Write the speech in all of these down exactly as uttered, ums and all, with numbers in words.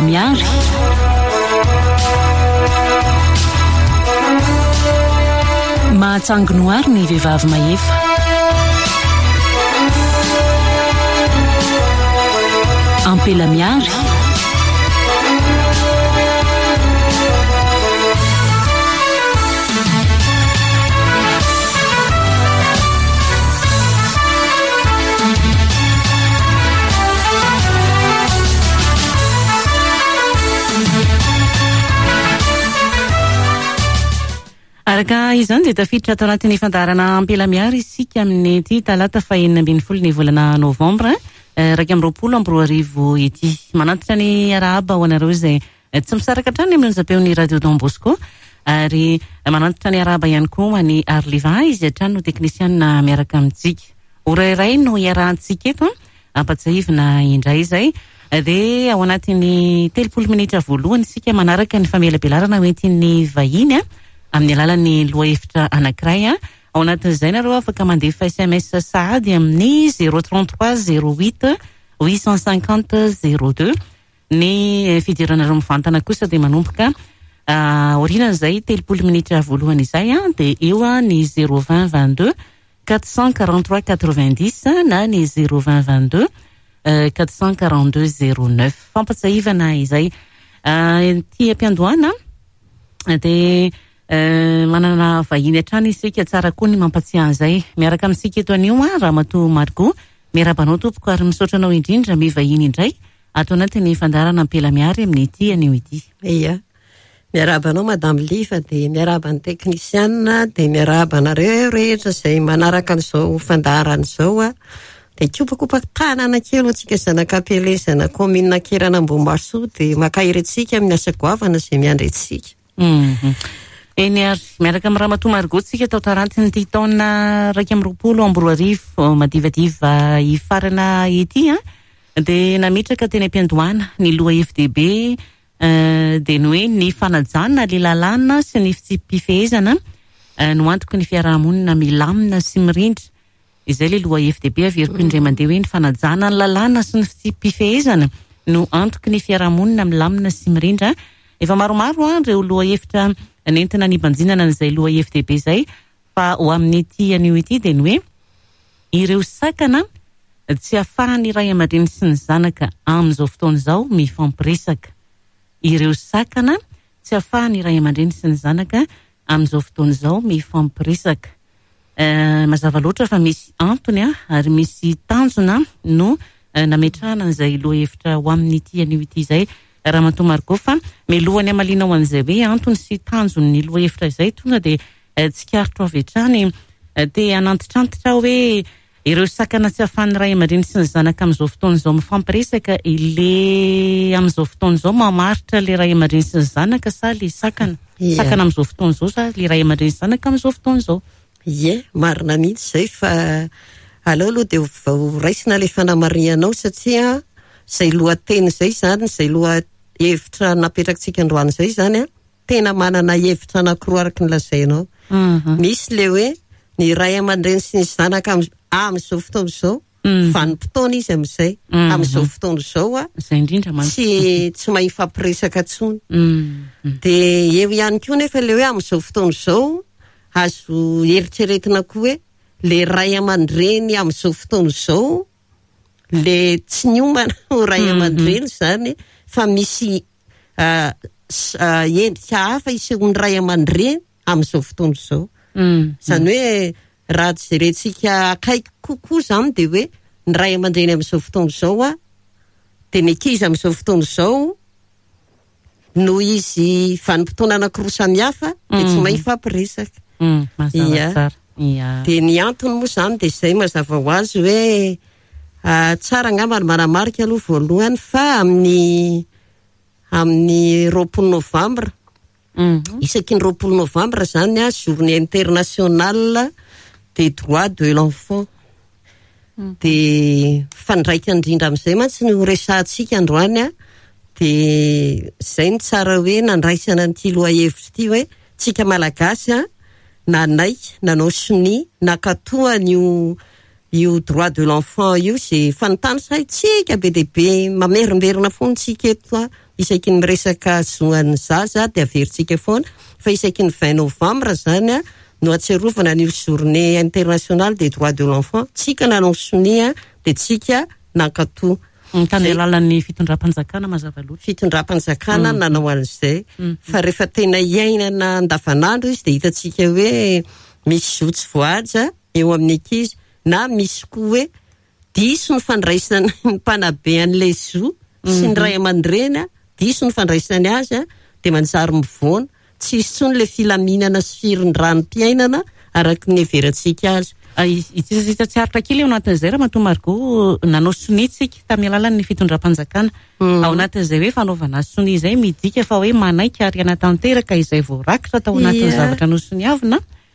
miary. Mahatsanginoary ny vehivavy mahefa. Ampela miary. Araka izany dia tafiditra ato anatin'ny fandarana ampela miary isika amin'ny ity talata fahenina ambin'ny folo ny volana novambra raika amby roapolo amby roa arivo ity. Manantitra ny arahaba ho anareo izay tsy misaraka hatrany amin'ny zapeon'ny radio Don Bosco ary manantitra ny arahaba ihany koa ny Arliva izy hatrany no teknisiana miaraka amintsika. Ora iray no iarahantsika eto ampatsahivina indray izay dia ao anatin'ny telopolo minitra voalohany isika manaraka ny famelabelarana hoentin'ny vahiny amin'ny alalan'ny loahevitra anankiray a ao anatin'izay nareo afaka mandefa S M S sahady amin'ny zéro trente-trois zéro huit huit cent cinquante zéro deux ny fidiranareo mivantana kosa dia manomboka orinan'izay telopolo minitra voalohany izay a dia eo a ny zéro vingt vingt-deux quatre cent quarante-trois quatre-vingt-dix na ny zéro vingt vingt-deux quatre cent quarante-deux zéro neuf fampatsahivana izay ty ampiandohana dia manana vahiny hatrany isika tsara koa ny mampatsiahy izay miaraka amintsika eto anio a Ramatoa Margot miarabanao tompoko ary misaotranao indrindra mivahiny indray ato anatin'ny fandarana ampela miary amin'ny ity anio ity. Iya, miarabanao Madame Liva dia miaraban'ny teknisiana dia miarabanareo rehetra izay manaraka an'izao fandarana izao a dia kopakopaka tanana kely antsika zanak'Ampela zana-commune Kiranambomasoa dia makahiretsika amin'ny asa goavana izay miandretsika. Mhm. Eny ary miaraka amin'ny Ramatoa Margot tsika tao tarantiny ity taona raika amby roapolo amby roa arivo madivadiva ifarana ity a dia namitraka teny ampiandohana ny loha F D B dia ny hoe ny fanajana le lalàna sy ny fifehezana no antoko ny fiarahamonina milamina sy mirindra izay le loha F D B averiko indray mandeha hoe ny fanajana ny lalàna sy ny fifehezana no antoko ny fiarahamonina milamina sy mirindra. Efa maromaro ireo loha hevitra nentina nibanjinana n'izay loha F D B izay fa ho amin'ny ity anio ity dia ny hoe ireo sakana tsy ahafahan'ny ray aman-dreny sy ny zanaka amin'izao fotoana izao mifampiresaka. Ireo sakana tsy ahafahan'ny ray aman-dreny sy ny zanaka amin'izao fotoana izao mifampiresaka. Mazava loatra fa misy antony ary misy tanjona no nametrahana n'izay loha hevitra ho amin'ny ity anio ity izay Ramatoa Margot fa melohany amalina ho an'izay hoe antony sy tanjony loha hevitra izay tonga dia tsikaritro avy hatrany dia anantitrantitra hoe ireo sakana tsy ahafahan'ny ray aman-dreny sy ny zanaka amin'izao fotoana izao mifampiresaka ile amin'izao fotoana izao mamaritra le ray aman-dreny sy ny zanaka sa le sakana sakana amin'izao fotoana izao sa le ray aman-dreny sy zanaka amin'izao fotoana izao. Ie, marina mihitsy izay fa aleo aloha dia raisina le fanamarianao satria izay lohateny izay zany izay loha hevitra napetrakantsika androany izay zany a tena manana hevitra anankiroa araka ny lazainao. Misy le hoe ny ray aman-dreny sy ny zanaka amin'izao fotoana izao vanim-potoana izy amin'izay amin'izao fotoana izao a tsy tsy mahifampiresaka intsony. Dia eo ihany koa nefa le hoe amin'izao fotoana izao azo eritreretina koa hoe le ray aman-dreny amin'izao fotoana izao le tsy niomana ho ray aman-dreny zany fa misy endrika hafa isehony ray aman-dreny amin'izao fotoana izao. Zany hoe raha jerentsika akaiky kokoa zany dia hoe ny ray aman-dreny amin'izao fotoana izao a dia ny ankizy amin'izao fotoana izao no izy vanim-potoana anankiroa samihafa dia tsy mahifampiresaka. Dia ny antony moa zany dia izay mazava ho azy hoe tsara angamba manamarika aloha voalohany fa amin'ny amin'ny roapolo novambra isaky ny roapolo novambra zany a journée internationale des droits de l'enfant. Dia fandraika indrindra amin'izay mantsy no resahantsika androany a dia izay ny tsara hoe nandraisana an'ity loha hevitra ity hoe tsika malagasy a nanaika nanao soni nakatoa an'io io droit de l'enfant io sy fanontanisaitsika be dehibe mamerimberina foana tsika eto isaiky ny miresaka zoan'ny zaza de averintsika foana fa isaiky ny vingt novembre zany a no atserovana ny journée internationale des droits de l'enfant tsika nanao sonia de tsika nankatoa tany alalan'ny fitondram-panjakana mazava loatra fitondram-panjakana nanao an'izay fa rehefa tena iainana andavanandro izy de hitatsika hoe misy zotsy voaja eo amin'ny ankizy na misy koa hoe diso ny fandraisana ny mpanabe an'ilay zo sy ny ray aman-dreny diso ny fandraisany azy de manjary mivoana tsisy tsony le filaminana sy firindranim-piainana araky ny everantsika azy itsitsitsaritra kely ao anatin'izay raha matoa Margot nanao sonitsika tamin'ny alalan'ny fitondram-panjakana ao anatin'izay hoe fanaovana soni izay midika fa hoe manaiky ary anatanteraka izay voarakitra tao anatin'ny zavatra no soniavina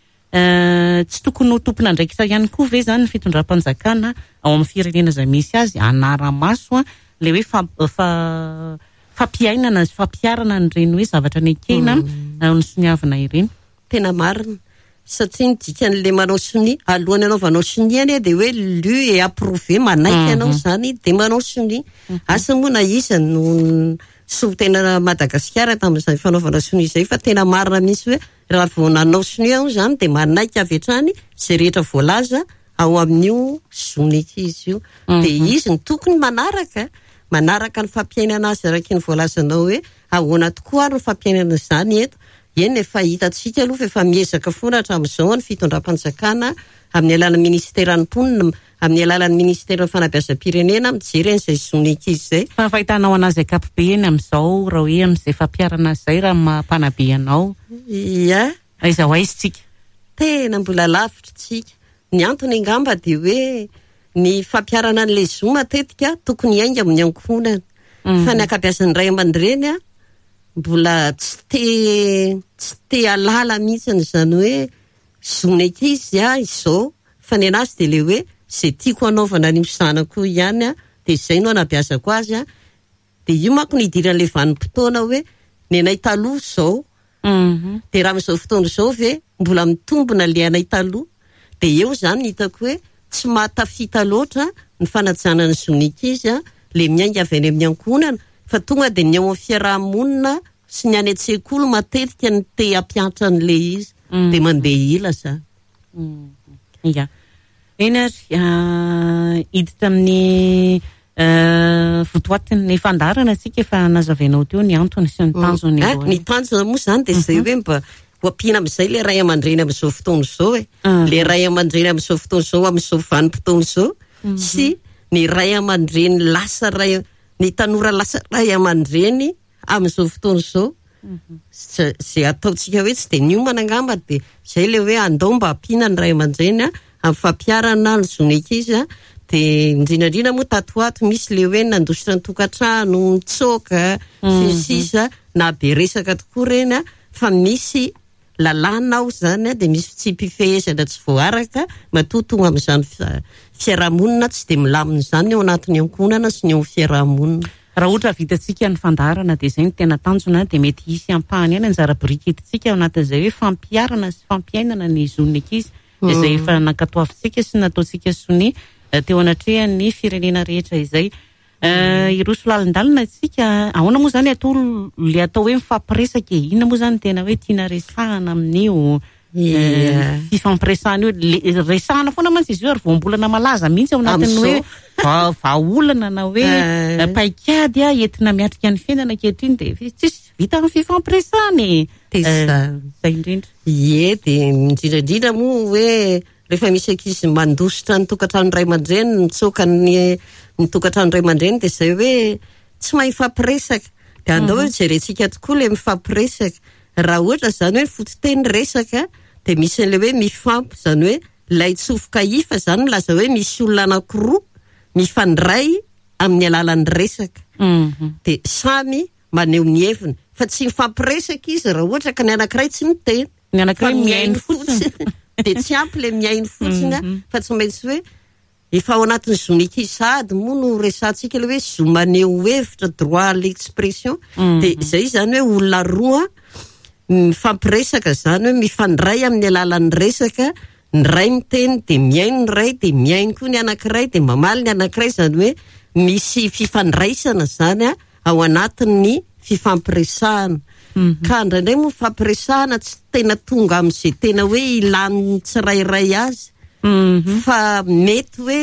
tsy tokony ho tompona andraikitra ihany koa ve zany ny fitondram-panjakana ao amin'ny firenena izay misy azy anara-maso le hoe fa fampiainana fampiarana nyreny hoe zavatra ny ekena ny soniavina ireny tena marina satria ny dikan'le manao soni alohany anaovanao soni any de hoe lu et approuvé manaiky anao zany de manao soni asa moa na iza no so tena Madagasikara tamin'izay fanaovana soni zay fa tena marina misy hoe raha vao nanao soni ao zany de manaiky avy hatrany zay rehetra voalaza ao amin'io sonika izy io de izy ny tokony manaraka manaraka ny fampiainana azy araky ny voalazanao hoe ahoana tokoa ary ny fampiainana zany eto eny efa hitatsika aloha fa efa miezaka foana hatramin'izao ny fitondram-panjakana amin'ny alalan'ny ministera ny mponina amin'ny alalan'ny ministera fanabeazam-pirenena mijery an'izay sonika izy zay fa fahitanao anazy akapobe eny amin'izao raha hoe amin'izay fampiarana zay raha mampanabe anao ia aiza ho aizitsika tena mbola lavitra tsika ny antony angamba de hoe ny fampiarana an'le zo matetika tokony hainga amin'ny ankohonana fa ny akabeazan'ny ray aman-dreny a mbola tsy te tsy te alala mihitsy zany hoe zonika izy a izao fa ny anazy de le hoe zay tiako anaovana ny zanako ihany a de zay no anabeazako azy a de io manko ny idiran'le vanim-potoana hoe ny anay taloha zao de raha amin'izao fotoana zao ve mbola mitombona le anay taloha de eo zany ny hitako hoe tsy mahatafita loatra ny fanajana ny zonika izy a le miainga avy any amin'ny ankohonana fa tonga de ny ao amin'ny fiarahamonina sy ny any an-tsekoly matetika ny te hampianatra an'le izy de mandeha ila zany ia eny ary hiditra amin'ny votoatin'ny fandarana atsika efa nazavainao teo ny antony sy ny tanjony ny tanjona moa zany de zay hoe mba hoampiana amin'izay le ray aman-dreny amin'izao fotoana zao e le ray aman-dreny amin'izao fotoana zao amin'izao vanim-potoana zao sy ny ray aman-dreny lasa ray ny tanora lasa ray aman-dreny amin'izao fotoana zao zay ataotsika hoe tsy de niomana angamba de zay le hoe andao mba ampiana ny ray aman-dreny amin'ny fampiarana ny zonika izy de indrindrandrindra moa tatoato misy le hoe nandositra ny tokantrano mitsoka sisa na be resaka tokoa reny fa misy lalàna ao zany de misy tsy mpifehezana tsy voaraka matotonga amin'izany fiarahamonina tsy de milamina zany ao anatin'ny ankohonana sy ny ao fiarahamonina raha ohatra vitatsika ny fandarana de zay ny tena tanjona de mety hisy ampahany any anjara birikitintsika ao anatin'izay hoe fampiarana sy fampiainana ny zonika izy izay efa nankatoavintsika sy nataontsika soni teo anatrehan'ny firenena rehetra izay iroso lalindalina tsika ahoana moa zany atao le atao hoe mifampiresaka inona moa zany tena hoe tiana resahana amin'io fifampiresahana io resahana foana mantsy izy io ary voambolana malaza mihitsy ao anatin'ny hoe vaolana na hoe paikady a entina miatrika ny fiainana ankehitriny de tsisy vita amin'ny fifampiresahany zay indrindra ie de indrindrandrindra moa hoe rehefa misy ankizy mandositra ny tokantrano ray aman-dreny mitsoka ny ny tokantrano ray aman-dreny de zay hoe tsy mahay mifampiresaka de andao hoe jerentsika tokoa le mifampiresaka raha ohatra zany hoe fototeny resaka de misy an'le hoe mifampy zany hoe lay tsofoka ifa zany milaza hoe misy olona anankiroa mifandray amin'ny alalan'ny resaka de samy maneho ny heviny fa tsy mifampiresaka izy raha ohatra ka ny anankiray tsy miteny ny anankiray miainy fotsiny de tsy ampy le miainy fotsiny fa tsy maintsy hoe efa ao anatin'ny zonika izy sady moa no resantsika le hoe zo maneho hevitra droit à l'expression de zay zany hoe olona roa mifampiresaka zany hoe mifandray amin'ny alalan'ny resaka ny ray miteny de miaino ny ray de miaino koa ny anankiray de mamaly ny anankiray, zany hoe misy fifandraisana zany a ao anatin'ny fifampiresahana. Mm-hmm. Ka indraindray moa fampiresahana tsy tena tonga amin'izay tena hoe ilany tsirairay azy. Mm-hmm. Fa mety hoe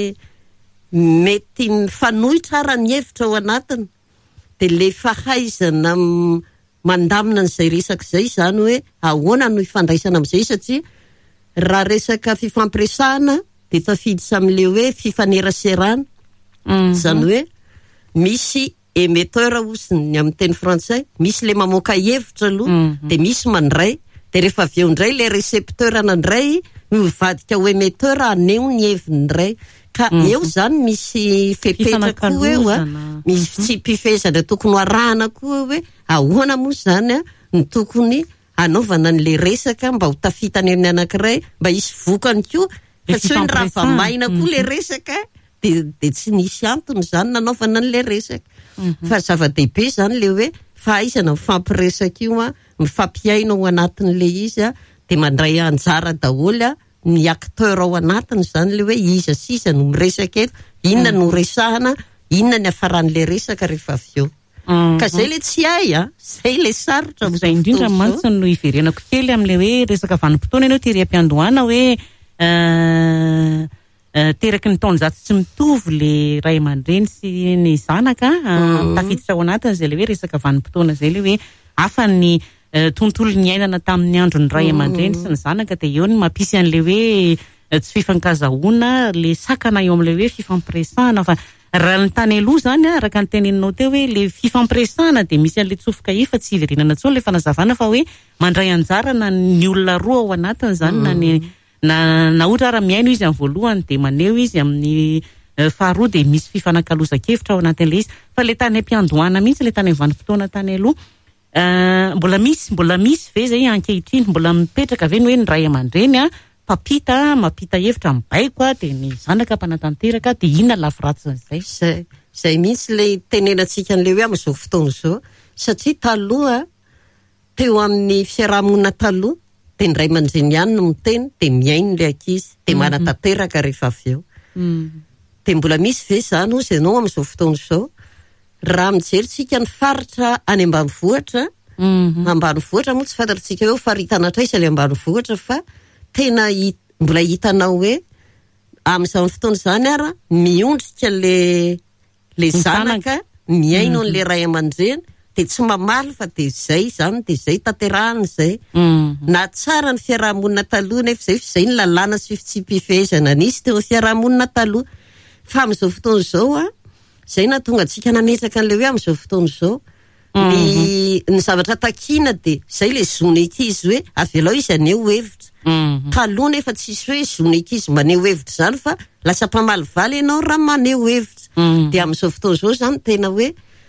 mety mifanohy tsara ny hevitra ao anatiny, de le fahaizana mandamina an'izay resaka izay zany hoe ahoana no ifandraisana amin'izay, satria raha resaka fifampiresahana de tafiditra amin'le hoe fifaneraserana. Mm-hmm. Zany hoe misy émetteur osiny amin'ny teny frantsay, misy le mamoaka hevitra aloha. Mm-hmm. De misy mandray, de rehefa avy eo ndray le récepteur anandray mivadika ho émetteur aneo ny hevindray. Ka mm-hmm. eo zany misy fepetraka koa eo a, misy tsy pifezana tokony arahana koa hoe ahoana moa zany a ny tokony anaovana an'le resaka mba ho tafitany amin'ny anankiray, mba hisy vokany koa, fa tsy hoe ny raha maina koa le resaka de, de tsy nisy antony zany nanaovana an'le resaka. Mm-hmm. Fa zava-dehibe zany le hoe fahaizana mifampiresaka io a, mifampiaina ao anatin'le izy a, de mandray anjara daholo a ny acteur ao anatiny zany le hoe iza sisa no miresaka eto, inona no resahana, inona ny afaran'le resaka rehefa avy eo. Mm-hmm. Ka zay le tsy hay a, zay le sarotra. Zay indrindra mantsy no iverenako kely amin'le hoe resaka vanim-potoana ianao tery am-piandohana hoe uh, uh, teraky ny taonjato tsy mitovy le ray aman-dreny sy ny zanaka uh, mm-hmm. tafiditra ao anatiny zay le hoe resaka vanim-potoana zay le hoe afa ny Uh, tontolo ny ainana tamin'ny andro ny ray aman-dreny sy ny zanaka, de eo ny mampisy an'le hoe uh, tsy fifankazahoana, le sakana eo amin'le hoe fifampiresahana. Fa raha ny tany aloha zany a, araka ny teneninao teo hoe le fifampiresahana de misy an'le tsofoka i fa tsy iverenana tsony le fanazavana, fa hoe mandray anjara na ny olona roa ao anatiny zany. Mm. na ny na na ohatra raha miaino izy amin'ny voalohany de maneo izy amin'ny uh, faharoa de misy fifanankalozakevitra ao anatin'le izy. Fa le tany am-piandohana mihitsy, le tany vanim-potoana tany aloha, Uh, mbola misy mbola misy ve zay ankehitriny mbola mipetraka ve ny hoe ny ray aman-dreny a papita mapita hevitra mibaiko a, de ny zanaka mpanatanteraka, de inona lafiratsy zay. Zay, zay mihitsy le tenenantsika an'le hoe amin'izao fotoana zao, satria taloha teo amin'ny fiarahamonina taloha de ny ray aman-dreny ihany no miteny de miaino le ankizy de mm-hmm. manatanteraka rehefa avy eo. Mm. De mbola misy ve zany ozy ianao amin'izao fotoana zao, raha mijerytsika ny faritra any ambanivohitra, mm-hmm. ambanivohitra moa tsy fantatritsika hoe faritana traisa le ambanivohitra, fa tena hit, mbola hitanao hoe amin'izany fotoana zany ara miondrika le le zanaka, miaino mm-hmm. an'le ray aman-dreny, de tsy mamaly fa de zay zany, de zay tanterahany zay. Mm-hmm. Na tsara ny fiarahamonina taloha nefa zay, zay ny lalàna sy fitsipifezana nisy teo amin'ny fiarahamonina taloha. Fa amin'izao fotoana zao a, zay na tonga antsika nametraka an'le hoe amin'izao fotoana zao, mm-hmm. ny, ny zavatra takina de zay le zony ekizy hoe avelao izy aneo hevitra. Mm-hmm. Taloha nefa tsisy hoe zony ekizy maneho hevitra zany, fa lasa mpamalivaly ianao raha maneho hevitra. Mm-hmm. De amin'izao fotoana zao zany tena hoe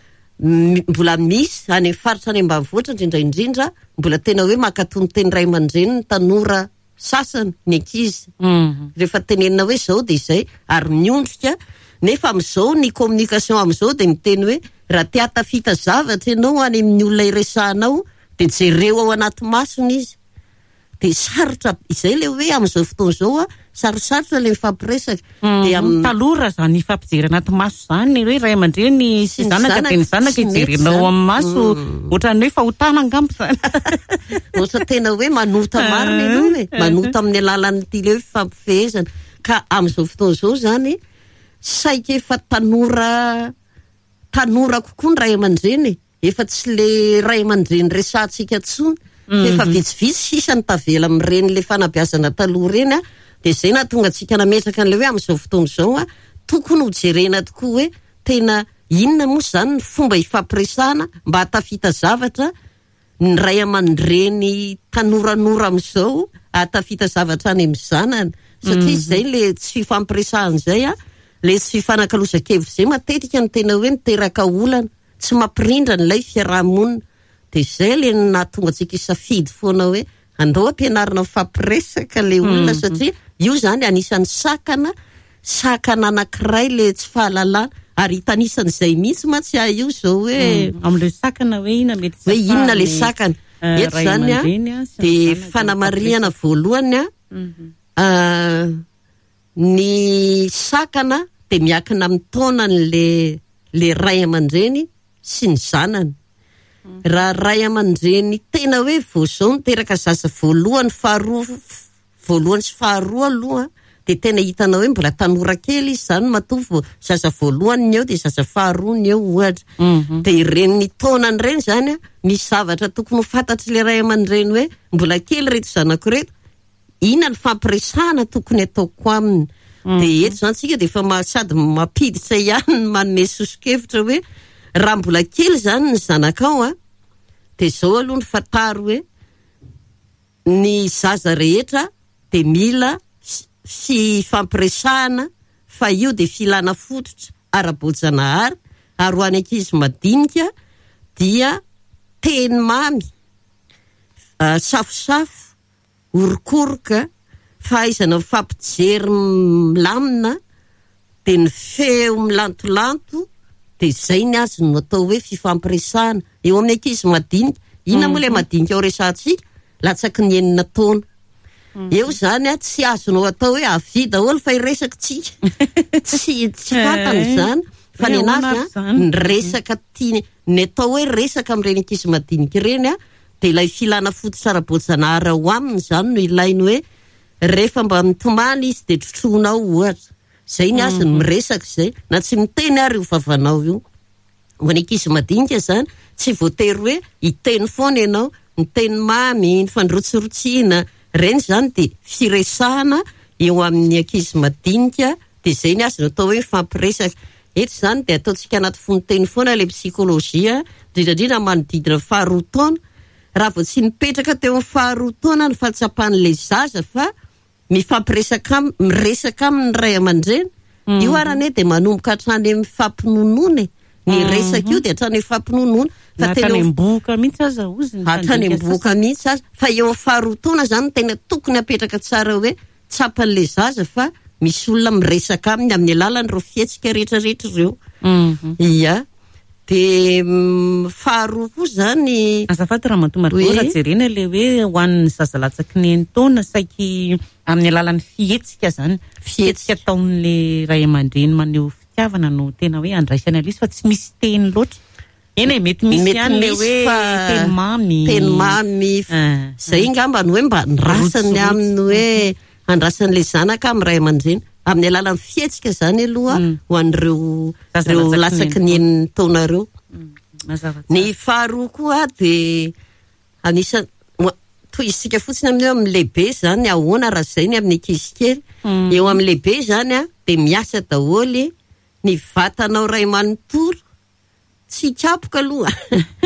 mbola misy any faritra any ambanivohitra indrindraindrindra mbola tena hoe makatony teny ray aman-dreny ny tanora sasany ny ankizy. Mm-hmm. Rehefa tenenina hoe zao de zay, ary miondrika. Nefa amin'izao ny communication amin'izao de miteny hoe raha te hatafita zavatra ianao any amin'ny olona iresahanao de jereo ao anaty masony izy. De sarotra izay le hoe amin'izao fotoana zao a, sarosarotra le mifampiresaka. Mm, de am... talora zany ifampijery anaty maso zany hoe ray aman-dreny sy zanaka de ny zanaka ijerinao amin'ny maso, ohatran'ny hoe fahotana angambo zany. Ohatra tena hoe manota marina ianao hoe manota amin'ny alalan'ity le hoe fifampifehezana. Ka amin'izao fotoana zao zany saika efa tanora tanora kokoa ny ray aman-dreny, efa tsy le ray aman-dreny resahantsika tsony. Mm-hmm. Efa vitsivitsy sisa ny tavela amin'ireny le fanabeazana taloha reny a, de zay na tonga antsika nametraka an'le hoe amin'izao fotoana zao a, tokony ho jerena tokoa hoe tena inona moa zany ny fomba ifampiresahana mba hatafita zavatra ny ray aman-dreny tanoranora amin'izao, hatafita zavatra any amin'ny zanany. Satria mm-hmm. zay le tsy fifampiresahana zay a, le tsy fifanankalozakevitra zay matetika ny tena hoe miteraka olana, tsy mampirindra n'ilay fiarahamonina. De zay le nahatonga antsika isafidy foana hoe andao ampianarina mifampiresaka le olona. Mm-hmm. Satria io zany anisan'ny sakana sakana anankiray le tsy fahalalana, ary hitanisan'izay mihitsy ma tsy io zao hoe mm, amin'le sakana hoe inona mety hoe inona le sakana. Uh, eto zany a de fanamariana voalohany a, mm-hmm. uh, ny sakana de miakina amin'ny taonany le le ray aman-dreny sy ny zanany. Mm. Raha ray aman-dreny tena hoe vozao miteraka zaza voalohany faharoa voalohany sy faharoa aloha de tena hitanao hoe mbola tanora kely izy zany matovy zaza voalohany ny eo de zaza faharoa ny eo ohatra. Mm-hmm. De ireny ny taonany reny zany misy zavatra tokony ho fantatry le ray aman-dreny hoe mbola kely reto zanako reto, ina ny fampiresahana tokony ataoko aminy. Mm-hmm. De eto zany tsika de efa sady mampiditra ihany manome soso-kevitra hoe raha mbola kely zany ny zanakao a de zao aloha ny fataro hoe ny zaza rehetra de mila sy fampiresahana fa io de filana fototra ara-boajanahary ary ho any ankizy madinika dia teny mamy, uh, safosafo, orokoroka, fahaizana mifampijery milamina, de ny feo milantolanto, de zay ny azy no atao hoe fifampiresahana eo amin'ny ankizy madinika. Ina moa le madinika ao resahantsika latsaky ny enina taona. Mm. Eo zany a tsy azonao atao hoe avy daholo fa iresaka tsika. tsy tsy fantany zany fa ny anazy ny resaka tia ny atao hoe resaka amin'ireny ankizy madinika ireny a de ilay filana fototra ara-boajanahary ao aminy zany no ilainy hoe rehefa mba mitomany izy de trotroinao ohatra. Zay ny azy ny miresaka zay na tsy miteny ary io vavanao io. Ho any ankizy madinika zany tsy voatery hoe hiteny foana ianao, miteny mamy, ny fandrotsirotsiana reny zany de firesahana eo amin'ny ankizy madinika de zay ny azy no atao hoe fampiresaka. Eto zany de ataotsika anaty fonoteny foana le psikolojia indrindradrindra manodidina faharoa taona. Raha vao tsy mipetraka teo amin'ny faharoa taona ny fahatsapan'le zaza fa mifampiresaka miresaka amin'ny ray aman-dreny. Mm-hmm. Io arane de manomboka hatrany amin'ny fampinonony. Ny mm-hmm. resaka io de hatrany amin'ny fampinonony. Fa tena mboka mihitsy aza ozy. Hatrany mboka mihitsy aza. Fa eo amin'ny faharoa taona zany tena tokony apetraka tsara hoe tsapan'le zaza fa misy olona miresaka aminy amin'ny alalan'ireo fihetsika rehetrarehetra ireo. Mm-hmm. Ia. De mm, faharoa koa zany azafady raha mantomarigora jerena le hoe ho an'ny zaza latsaky ny taona saiky amin'ny alalan'ny fihetsika zany fihetsika ataon'le ray aman-dreny maneho fitiavana no tena hoe andraisany alizy fa tsy misy teny loatra. Eny mety misy ihany le hoe teny mamy teny mamy uh, zay ngamba ny hoe mba ndrasany aminy hoe andrasan'le zanaka amin'ny ray aman-dreny amin'ny alalan'ny fihetsika zany aloha mm. ho an'ireo reo latsaky ny eniny taona reo. Mm. Ny faharoa koa de anisany toy isika fotsiny amin'ny eo amin'ny lehibe zany ahoana raha zay ny amin'ny ankizy kely. Mm. Eo amin'ny lehibe zany a de miasa daholy ny vatanao ray manontolo tsy kapoka aloha.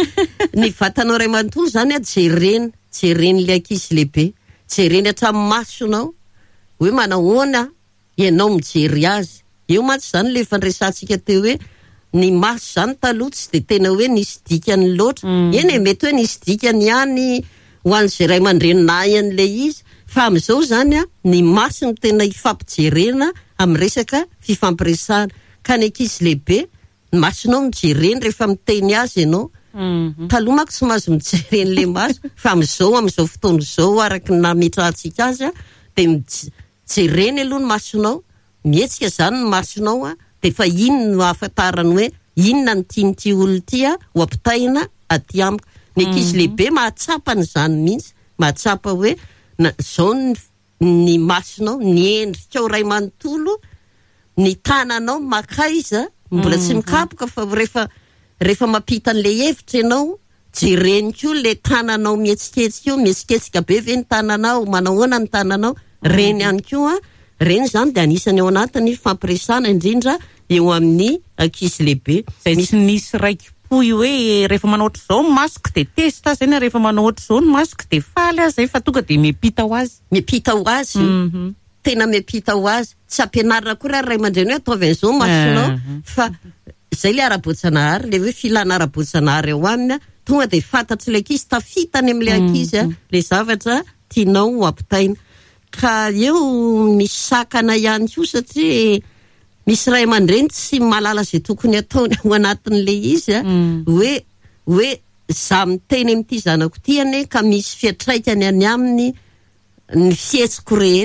Ny vatanao ray manontolo zany a jereny jereny le ankizy lehibe jereny hatramin'ny masonao hoe manahoana ianao mijery azy. Eo mantsy zany le fandraisantsika teo hoe ny maso zany taloha tsy de tena hoe nisy dikany loatra. Mm. Eny e mety hoe nisy dikany ihany ho an'izay ray aman-dreninahy an'le izy fa amin'izao zany a ny maso no tena ifampijerena amin'ny resaka fifampiresahana. Ka ny ankizy lehibe ny masonao mijereny rehefa miteny azy ianao. Mm-hmm. Taloha manko tsy mahazo mijereny le maso fa amin'izao amin'izao fotoana izao araky ny nametrahantsika azy a de jereny aloha ny masonao, mihetsika zany ny masonao a de fa ino no ahafantarany hoe inona ny tian'ity olona ty a ho ampitaina aty amiko. Ny ankizy mm-hmm. lehibe mahatsapa ny zany mihitsy, mahatsapa hoe na zao ny, ny masonao, ny endrikao ray manontolo, ny tananao makaiza mbola mm-hmm. tsy mikapoka fa rehefa rehefa mampita an'le hevitra ianao jereny koa le tananao mihetsiketsika io, mihetsiketsika be ve ny tananao, manahoana ny tananao. Reny ihany koa, reny zany de anisany ao anatiny fampiresahana indrindra eo amin'ny ankizy lehibe. Zay misy nisy raiky poy hoe rehefa manao ohatr'izao ny masoko de testa zay na rehefa manao ohatr'izao ny masoko de faly azy zay fa tonga de miampita ho azy. Miampita ho azy. Mm-hmm. Tena miampita ho azy. Tsy ampianarina koa raha ray aman-dreny hoe ataovy an'izao masonao uh-huh. fa zay le ara-boajanahary le hoe filana ara-boajanahary ao aminy tonga de fantatry le ankizy tafitany amin'le ankizy mm-hmm. le zavatra tianao ho ampitaina. Ka eo misy sakana ihany koa satria misy ray aman-dreny tsy malala zay tokony ataony ao anatin'le izy a mm. hoe hoe za miteny amin'ity zanako ty ane ka misy fiatraikany any aminy ny fihetsiko rehetra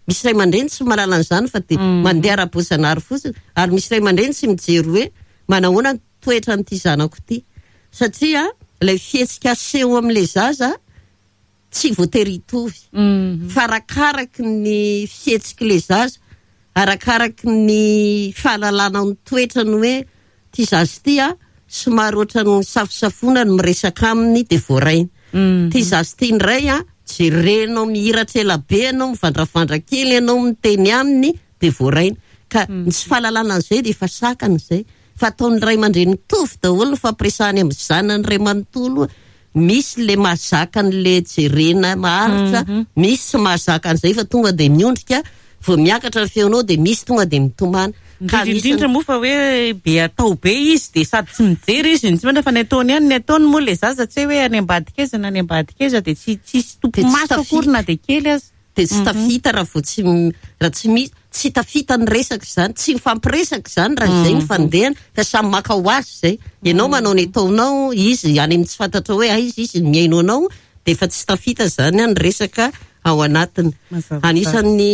misy ray aman-dreny tsy mahalala an'izany fa de mandeha ara-boajanahary fotsiny, ary misy ray aman-dreny tsy mijery hoe manahoana ny toetra n'ity zanako ity, satria ilay fihetsika aseho amin'ilay zaza tsy voatery hitovy, fa arakaraky ny fihetsika ilay zaza, arakaraky ny fahalalana ny toetrany hoe ty zaza ty a somary ohatran'ny safosafonany miresaka aminy de voarainy. Ty zaza ty indray a jerenao mihiratra ela be ianao, mivandravandra kely ianao miteny aminy de voarainy. Ka ny tsy fahalalana an'izay de efa sakana izay. Fa ataon'ny ray aman-dreny mitovy daholo ny fampiresahany amin'ny zanany ray manontolo. Misy le mahazaka an'le jerena maharitra, misy tsy mahazaka an'izay fa tonga de miondrika, vao miakatra ny feonao de misy tonga de mitomany. Indrindra moa fa hoe be atao be izy de sady tsy mijery izy, tsy manda fa ny ataony ihany ny ataony moa le zaza, tsy hoe any ambadikeza na any ambadikeza de tsy tsisy tompo maso akory na de kely azy. De tsy tafita raha vao tsy raha tsy misy tsy tafita ny resaka zany, tsy mifampiresaka zany raha zay ny fandehany, fa samy maka ho azy zay. Ianao manao ny ataonao, izy any amin'ny tsy fantatra hoe ah izy izy miaino anao, de efa tsy tafita zany ny resaka ao anatiny. Anisan'ny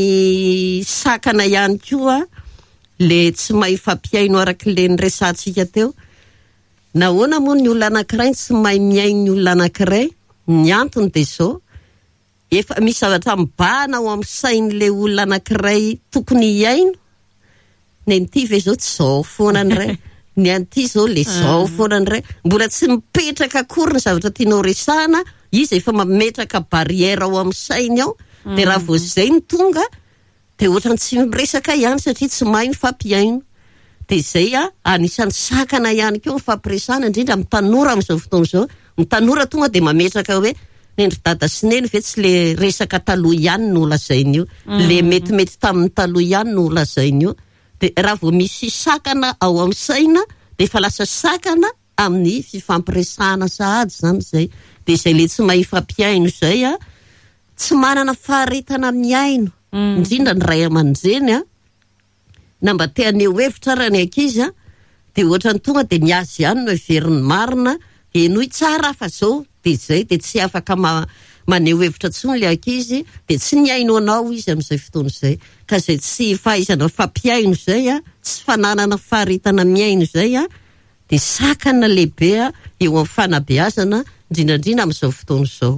sakana ihany koa le tsy mahay fampiaino araka le niresantsika teo. Nahoana moa ny olona anankiray tsy mahay miaino ny olona anankiray? Ny antony de zao, efa misy zavatra mibahana ao amin'ny sain'le olona anankiray tokony hiaino. Ny an'ity ve zao tsy zao foana ny ray, ny an'ity zao le zao foana ny ray, mbola tsy mipetraka akory ny zavatra tianao resahana, izy efa mametraka barrière ao amin'ny sainy ao, de raha vao zay ny tonga de ohatrany tsy miresaka ihany satria tsy mahay ny fampiaino. De zay a anisan'ny sakana ihany keo ny fampiresahana, indrindra amin'ny tanora amin'izao fotoana izao. Ny tanora tonga de mametraka hoe nendry dada sy neny ve tsy le resaka taloha ihany no lazainy io, le metimety tamin'ny taloha ihany no lazainy io. De raha vao misy sakana ao amin'ny saina de efa lasa sakana amin'ny fifampiresahana sahady zany zay. De zay le tsy mahay fampiaino zay a tsy manana faharetana miaino. Indrindra ny ray aman-dreny a, na mba te haneho hevitra raha ny ankizy a, de ohatrany tonga de miazy ihany no everiny marina, enoy tsara fa zao de zay, de tsy afaka ma- maneho hevitra tsony le ankizy, de tsy niaino anao izy amin'izay fotoana izay. Ka zay tsy fahaizana fampiaino zay a, tsy fananana faharetana miaino zay a, de sakana lehibe a eo amin'ny fanabeazana, indrindrandrindra amin'izao fotoana izao.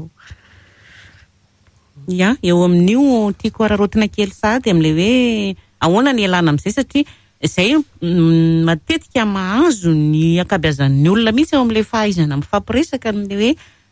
Ya, eo amin'io tiako ararotina kely sahady amin'le hoe ahoana ny ialana amin'izay, satria izay matetika mahazo ny ankabeazan'ny olona mihitsy eo amin'le fahaizana mifampiresaka amin'le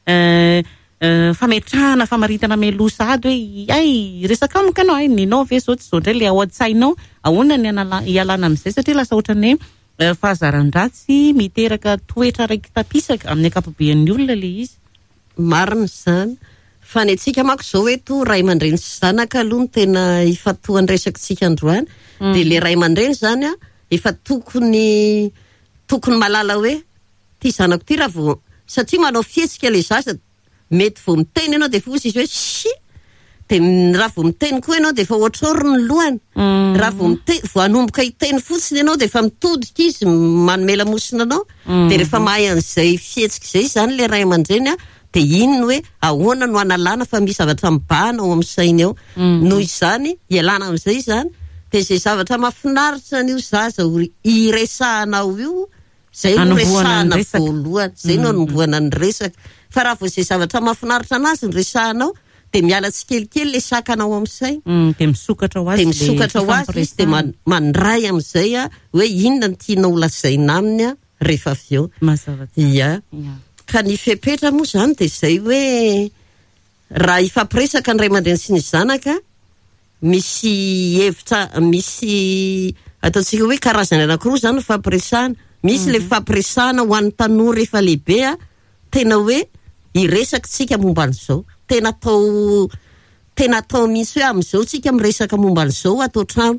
hoe fametrahana famaritana meloa sahady hoe ay resaka amiko ianao, ay ninao ve zao tsy zao indray le ao an-tsainao, ahoana ny anala- ialana amin'izay, satria lasa ohatrany hoe fahazaran-dratsy miteraka toetra raiky tapisaka amin'ny ankapobean'ny olona le izy. Marina zany. Fa ny antsika manko zao hoe to ray aman-dreny sy zanaka aloha no tena ifatohan'ny resakitsika androany. De le ray aman-dreny zany a efa tokony tokony malala hoe ty zanako ty raha vao, satria manao fihetsika le zaza, mety vao miteny ianao de fotsy izy hoe si, de raha vao miteny koa ianao de efa ohatr'oro ny lohany. Raha vao miteny, vao anomboka hiteny fotsiny ianao de efa mitodika izy manome lamosina anao. De rehefa mahay an'izay fihetsika izay zany le ray aman-dreny a, de iny hoe ahoana no analana fa misy zavatra mibahana ao amin'ny sainy ao. Noho izany ialana amin'izay zany, de zay zavatra mahafinaritra an'io zaza ho iresahanao io, zay no resahana voalohany, zay no anombohana ny resaka. Fa raha vao zay zavatra mahafinaritra anazy ny resahanao, de miala tsikelikely le sakana ao amin'ny sainy. De misokatra ho azy, de misokatra ho azy izy, de man- mandray amin'izay a hoe inona ny tianao lazaina aminy a rehefa avy eo. Mazava Ya. Ka ny fepetra moa zany de zay hoe raha ifampiresaka ny ray aman-dreny sy ny zanaka, misy hevitra, misy ataontsika hoe karazany anankiroa zany ny fampiresahana. Misy le fampiresahana ho an'ny tanora efa lehibe a, tena hoe iresaka tsika momba an'izao, tena atao tena atao misy hoe amin'izao tsika miresaka momba an'izao atao trano.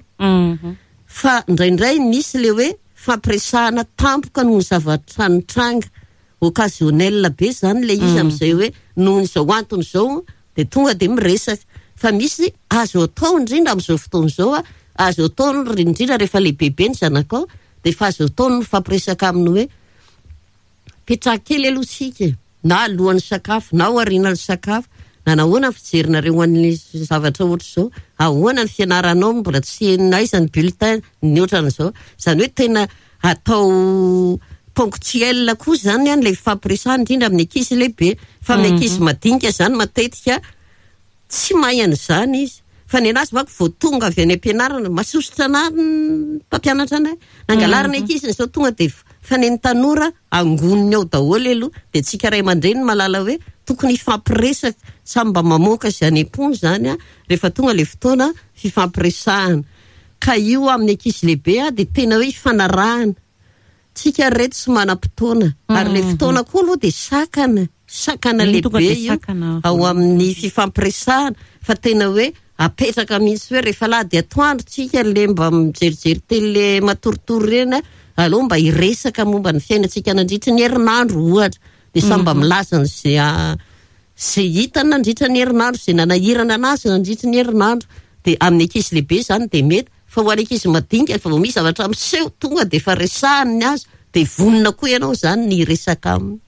Fa indraindray misy le hoe fampiresahana tampoka noho ny zavatra nitranga, occasionnel be zany le izy amin'izay hoe noho ny zao antony zao de tonga de miresaka. Fa misy azo atao indrindra amin'izao fotoana izao a, azo atao indrindra rehefa lehibehibe ny zanakao, de fa azo atao ny fampiresaka aminy hoe petraha kely aloha tsika, na alohan'ny sakafo na aorianan'ny sakafo, nanahoana fijerinareo an'ny zavatra ohatry zao, ahoana ny fianaranao mbola tsy naizany bulletin ny ohatran'izao. Zany hoe tena atao ponctuel koa zany an le fampiresahana indrindra amin'ny ankizy lehibe. Fa amin'ny ankizy madinika zany matetika tsy mahay an'izany izy. Fa ny anazy mako vao tonga avy any am-pianarana masosotra anahy mpampianatra anay. Nangalarina ankizy zao tonga de fa ny tanora angoniny ao daholo aloha, de tsika ray aman-dreny malala hoe tokony ifampiresaka samy mba mamoaka sy anem-pony zany a rehefa tonga le fotoana fifampiresahana. Ka io amin'ny ankizy lehibe de tena hoe ifanarahana. Tsika reto tsy manam-potoana ary le fotoana koa aloha de sakana sakana lehibe io ao amin'ny fifampiresahana. Fa tena hoe apetraka mihitsy hoe rehefa la de atoandro tsika le mba mijerijery tele matoritory reny, aloha mba iresaka momba ny fiainantsika nandritra ny herinandro ohatra, de samy mba milaza n'izay zay hitany nandritra ny herinandro, zay nanahirana anazy nandritra ny herinandro. De amin'ny ankizy lehibe zany de mety, fa ho an'ny ankizy madinika fa vao misy zavatra miseho tonga de fa resahany azy de vonona koa ianao zany ny resaka aminy.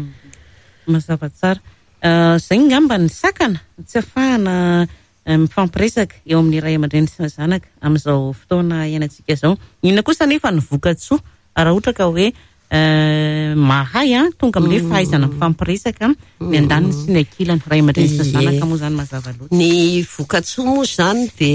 Mazava tsara. Zay ngamba ny sakana tsy afahana mifampiresaka eo amin'ny ray aman-dreny sy zanaka amin'izao fotoana iainantsika zao. Inona kosa nefa ny vokatsoa raha ohatra ka hoe mahay a tonga amin'le fahaizana mifampiresaka ny andaniny sy ny ankilany ray aman-dreny sy zanaka moa zany mazava loatra. Ny vokatsoa moa zany de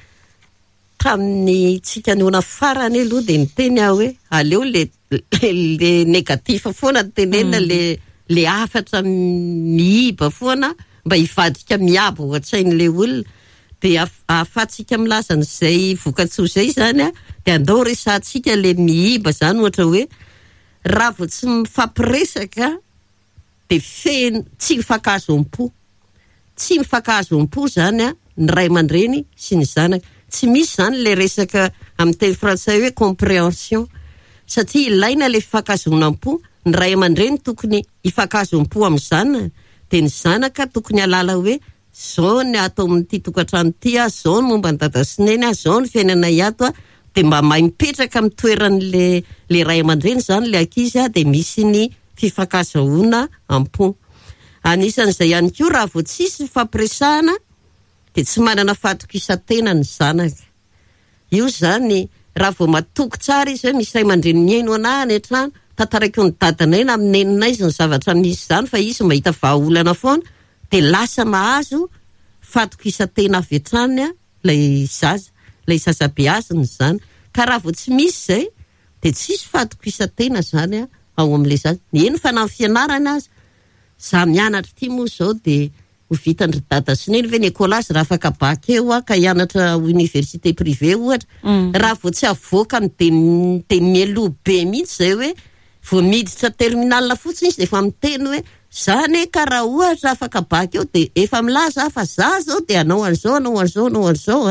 tamin'ny tsika niona farany aloha de niteny aho hoe aleo le le negatif foana tenena le le afatra miiba foana mba hivadika miabo ohatsain'le olona. De ahafatsika milaza n'izay vokatsoa zay zany a de andao resantsika le miiba zany ohatra hoe raha vao tsy mifampiresaka de fe tsy mifankahazo-po tsy mifankahazo-po zany a ny ray aman-dreny sy ny zanaka. Tsy misy zany le resaka amin'ny teny frantsay hoe compréhension, satria ilaina le fifankahazoana-po. Ny ray aman-dreny tokony hifankahazo-po amin'ny zanany, de ny zanaka tokony halala hoe zao ny atao amin'ity tokantrano ity a, zao ny momba ny dada sy neny a, zao ny fiainana hiato a, de mba mahay mipetraka amin'ny toeran'le le ray aman-dreny zany le ankizy a, de misy ny fifankahazoana am-po. Anisan'izay ihany koa raha vao tsisy fampiresahana de tsy manana fahatokisantena ny zanaka. Io zany raha vao matoky tsara izy hoe misy ray aman-dreny miaino anahy any an-trano, tantaraiko ny dadanay na amin'ny neninay izy ny zavatra misy zany fa izy mahita vahaolana foana de lasa mahazo fahatokisantena avy hatrany lay zaza, lay zazabe azy ny zany. Ka raha vao tsy misy zay de tsisy fahatokisantena zany ao amin'le zaza. Eny fa na fianarana azy, za mianatra ty moa zao de ho vitandry dada sy neny ve ny école raha afaka bac eo a ka hianatra université privé ohatra. Raha vao tsy avoaka de de mieloha be mihitsy zay hoe vao miditra terminal fotsiny izy de efa miteny hoe zany ka raha ohatra afaka bac eo de efa milaza fa za zao de anao an'izao anao an'izao anao an'izao a.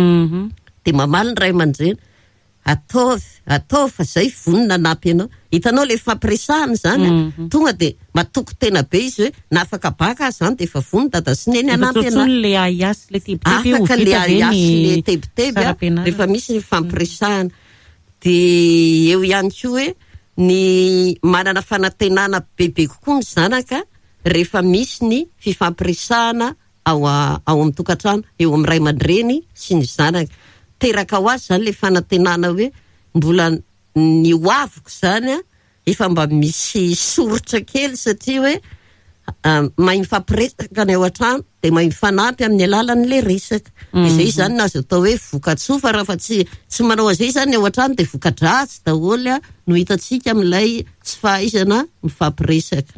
De mamaly ny ray aman-dreny ataovy ataovy fa zay vonona nampy anao. Hitanao le fampiresahana zany tonga de matoky tena be izy hoe na afaka baka zany de efa vonona dada sy neny anampy anao. Le aiasy le tebiteby afaka le aiasy le tebiteby rehefa misy ny fampiresahana. De eo ihany koa hoe ny manana fanantenana bebe kokoa ny zanaka rehefa misy ny fifampiresahana ao ao amin'ny tokantrano eo amin'ny ray aman-dreny sy ny zanaka. Teraka ho azy zany le fanantenana hoe mbola ny hoaviko zany a efa mba misy soritra kely satria hoe mahay mifampiresaka ny ao an-trano de mahay mifanampy amin'ny alalan'le resaka. Izay zany nazo atao hoe vokatsoa. Fa raha fa tsy tsy manao an'izay zany ao an-trano de voka-dratsy daholo no hitantsika amin'ilay tsy fahaizana mifampiresaka.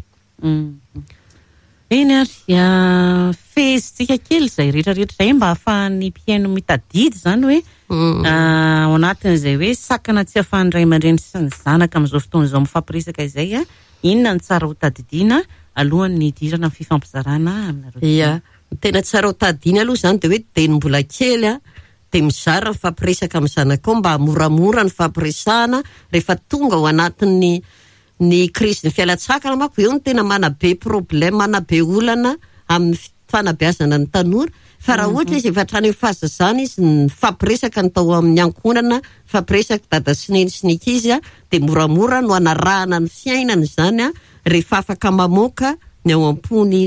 Eny ary fehezitsika kely zay rehetrarehetra zay mba ahafahan'ny mpiaino mitadidy zany hoe ao anatin'izay hoe sakana tsy ahafahan'ny ray aman-dreny sy ny zanaka amin'izao fotoana izao mifampiresaka izay a, inona ny tsara ho tadidiana alohan'ny hidirana amin'ny fifampizarana aminareo? Ia, tena tsara ho tadidiana aloha zany de hoe de ny mbola kely a de mizara ny fampiresaka amin'ny zanaka ao mba moramora ny fampiresahana rehefa tonga ao anatin'ny ny crise ny fialan-tsakana manko eo ny tena manabe problème, manabe olana amin'ny fanabeazana ny tanora. Fa raha ohatra izy efa hatrany amin'ny fahazazana izy ny fampiresaka ny tao amin'ny ankonana, fampiresaka dada sy neny sy ny ankizy a, de moramora no anarahana ny fiainany zany a rehefa afaka mamoaka ny ao am-pony izy.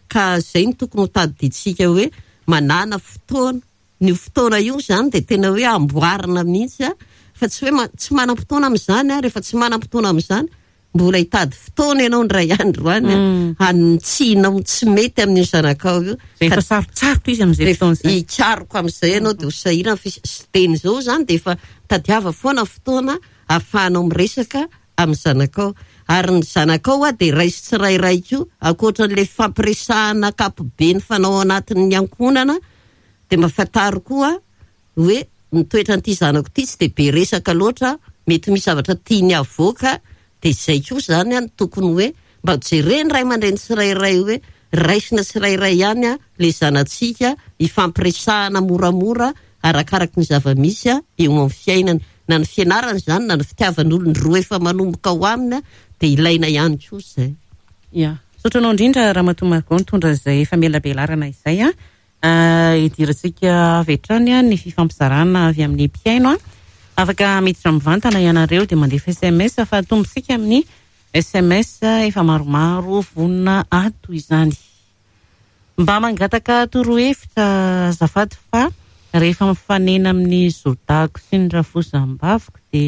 ka zay ny tokony ho tadiditsika hoe manana fotoana. Ny fotoana io zany de tena hoe amboarina mihitsy a, fa tsy hoe ma, tsy manam-potoana amin'izany a, rehefa tsy manam-potoana amin'izany mbola hitady fotoana ianao ndray andro any mm. anitsinao tsy mety amin'ny zanakao io rehefa sarotsarotra izy amin'izay fotoana zay ikaroko amin'izay ianao de ho sahirana fa sy teny zao zany de efa tadiava foana fotoana ahafahanao miresaka amin'ny zanakao. Ary ny zanakao a de raisy tsy rairay koa akoatran'le fampiresahana kapobe ny fanao anatin'ny ankonana de mahafantaro koa hoe mitoetra n'ity zanako ity tsy de be resaka loatra, mety misy zavatra tiany avoaka, de zay koa zany a tokony hoe mba jereny ray aman-dreny tsirairay hoe raisina tsirairay ihany a le zanatsika ifampiresahana moramora arakaraky ny zava-misy a eo amin'ny fiainana, na ny fianarana zany na ny fitiavan'olony roa efa manomboka ao aminy de ilaina ihany koa zay. Ya, sotranao indrindra Ramatoa Margot nitondra izay famelabelarana izay a. Uh, idirantsika avy hatrany a ny fifampizarana avy amin'ny mpiaino a. Afaka miditra mivantana ianareo de mandefa S M S fa tombontsika amin'ny S M S efa maromaro vonona ato izany. Mba mangataka torohevitra azafady fa rehefa mifanena amin'ny zodako sy ny rafozam-bavoko de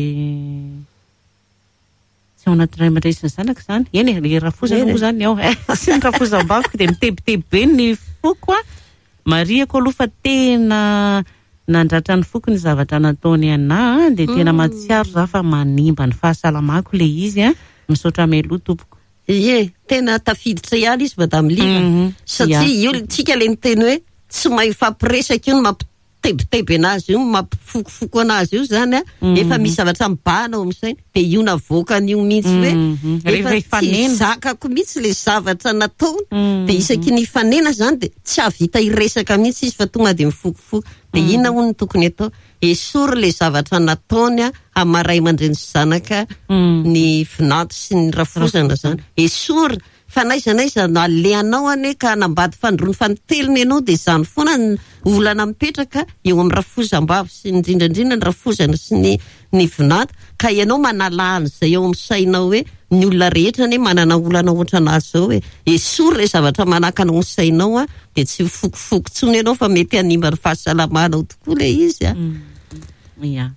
tsy ao anaty ray aman-dreny zanaka zany. Eny le rafozana zany ao sy ny rafozam-bavoko de mitebiteby be ny foko a. Mariako aloha fa tena nandratra ny foko ny zavatra nataony ana de tena matsiaro za fa manimba ny fahasalamako le izy a, misaotra meloa tompoko. Ie, tena tafiditra ihany izy madame Liva mm -hmm. satria io tsika le niteny hoe tsy mahay fampiresaka io no mampitebiteby anazy io, mampifokofoko anazy io zany a, mm -hmm. efa misy zavatra mibahana ao amin'izay de io navoakany io mihitsy hoe mm -hmm. efa tsy zakako mihitsy le zavatra natao mm -hmm. de isaky ny fanena zany de tsy avita iresaka mihitsy izy fa tonga de mifokofoko de mm -hmm. ina hono tokony atao esory le zavatra nataony a amaray mandreny zanaka mm. ny finato sy ny rafozana zany esory fa naiza naiza naleanao ane ka nambady fandrony faniteliny ianao de zany foana ny olana mipetraka eo amin'ny rafozam-bavy sy ny indrindrandrindra ny rafozana sy ny ny finato ka ianao manalahany zay eo amin'ny sainao hoe ny olona rehetra ne manana olana ohatra anazy zao hoe esory le zavatra manakana ao sainao a de tsy fokofoko tsony ianao fa mety hanimba ny fahasalamanao tokoa le izy a. Mm. Ya.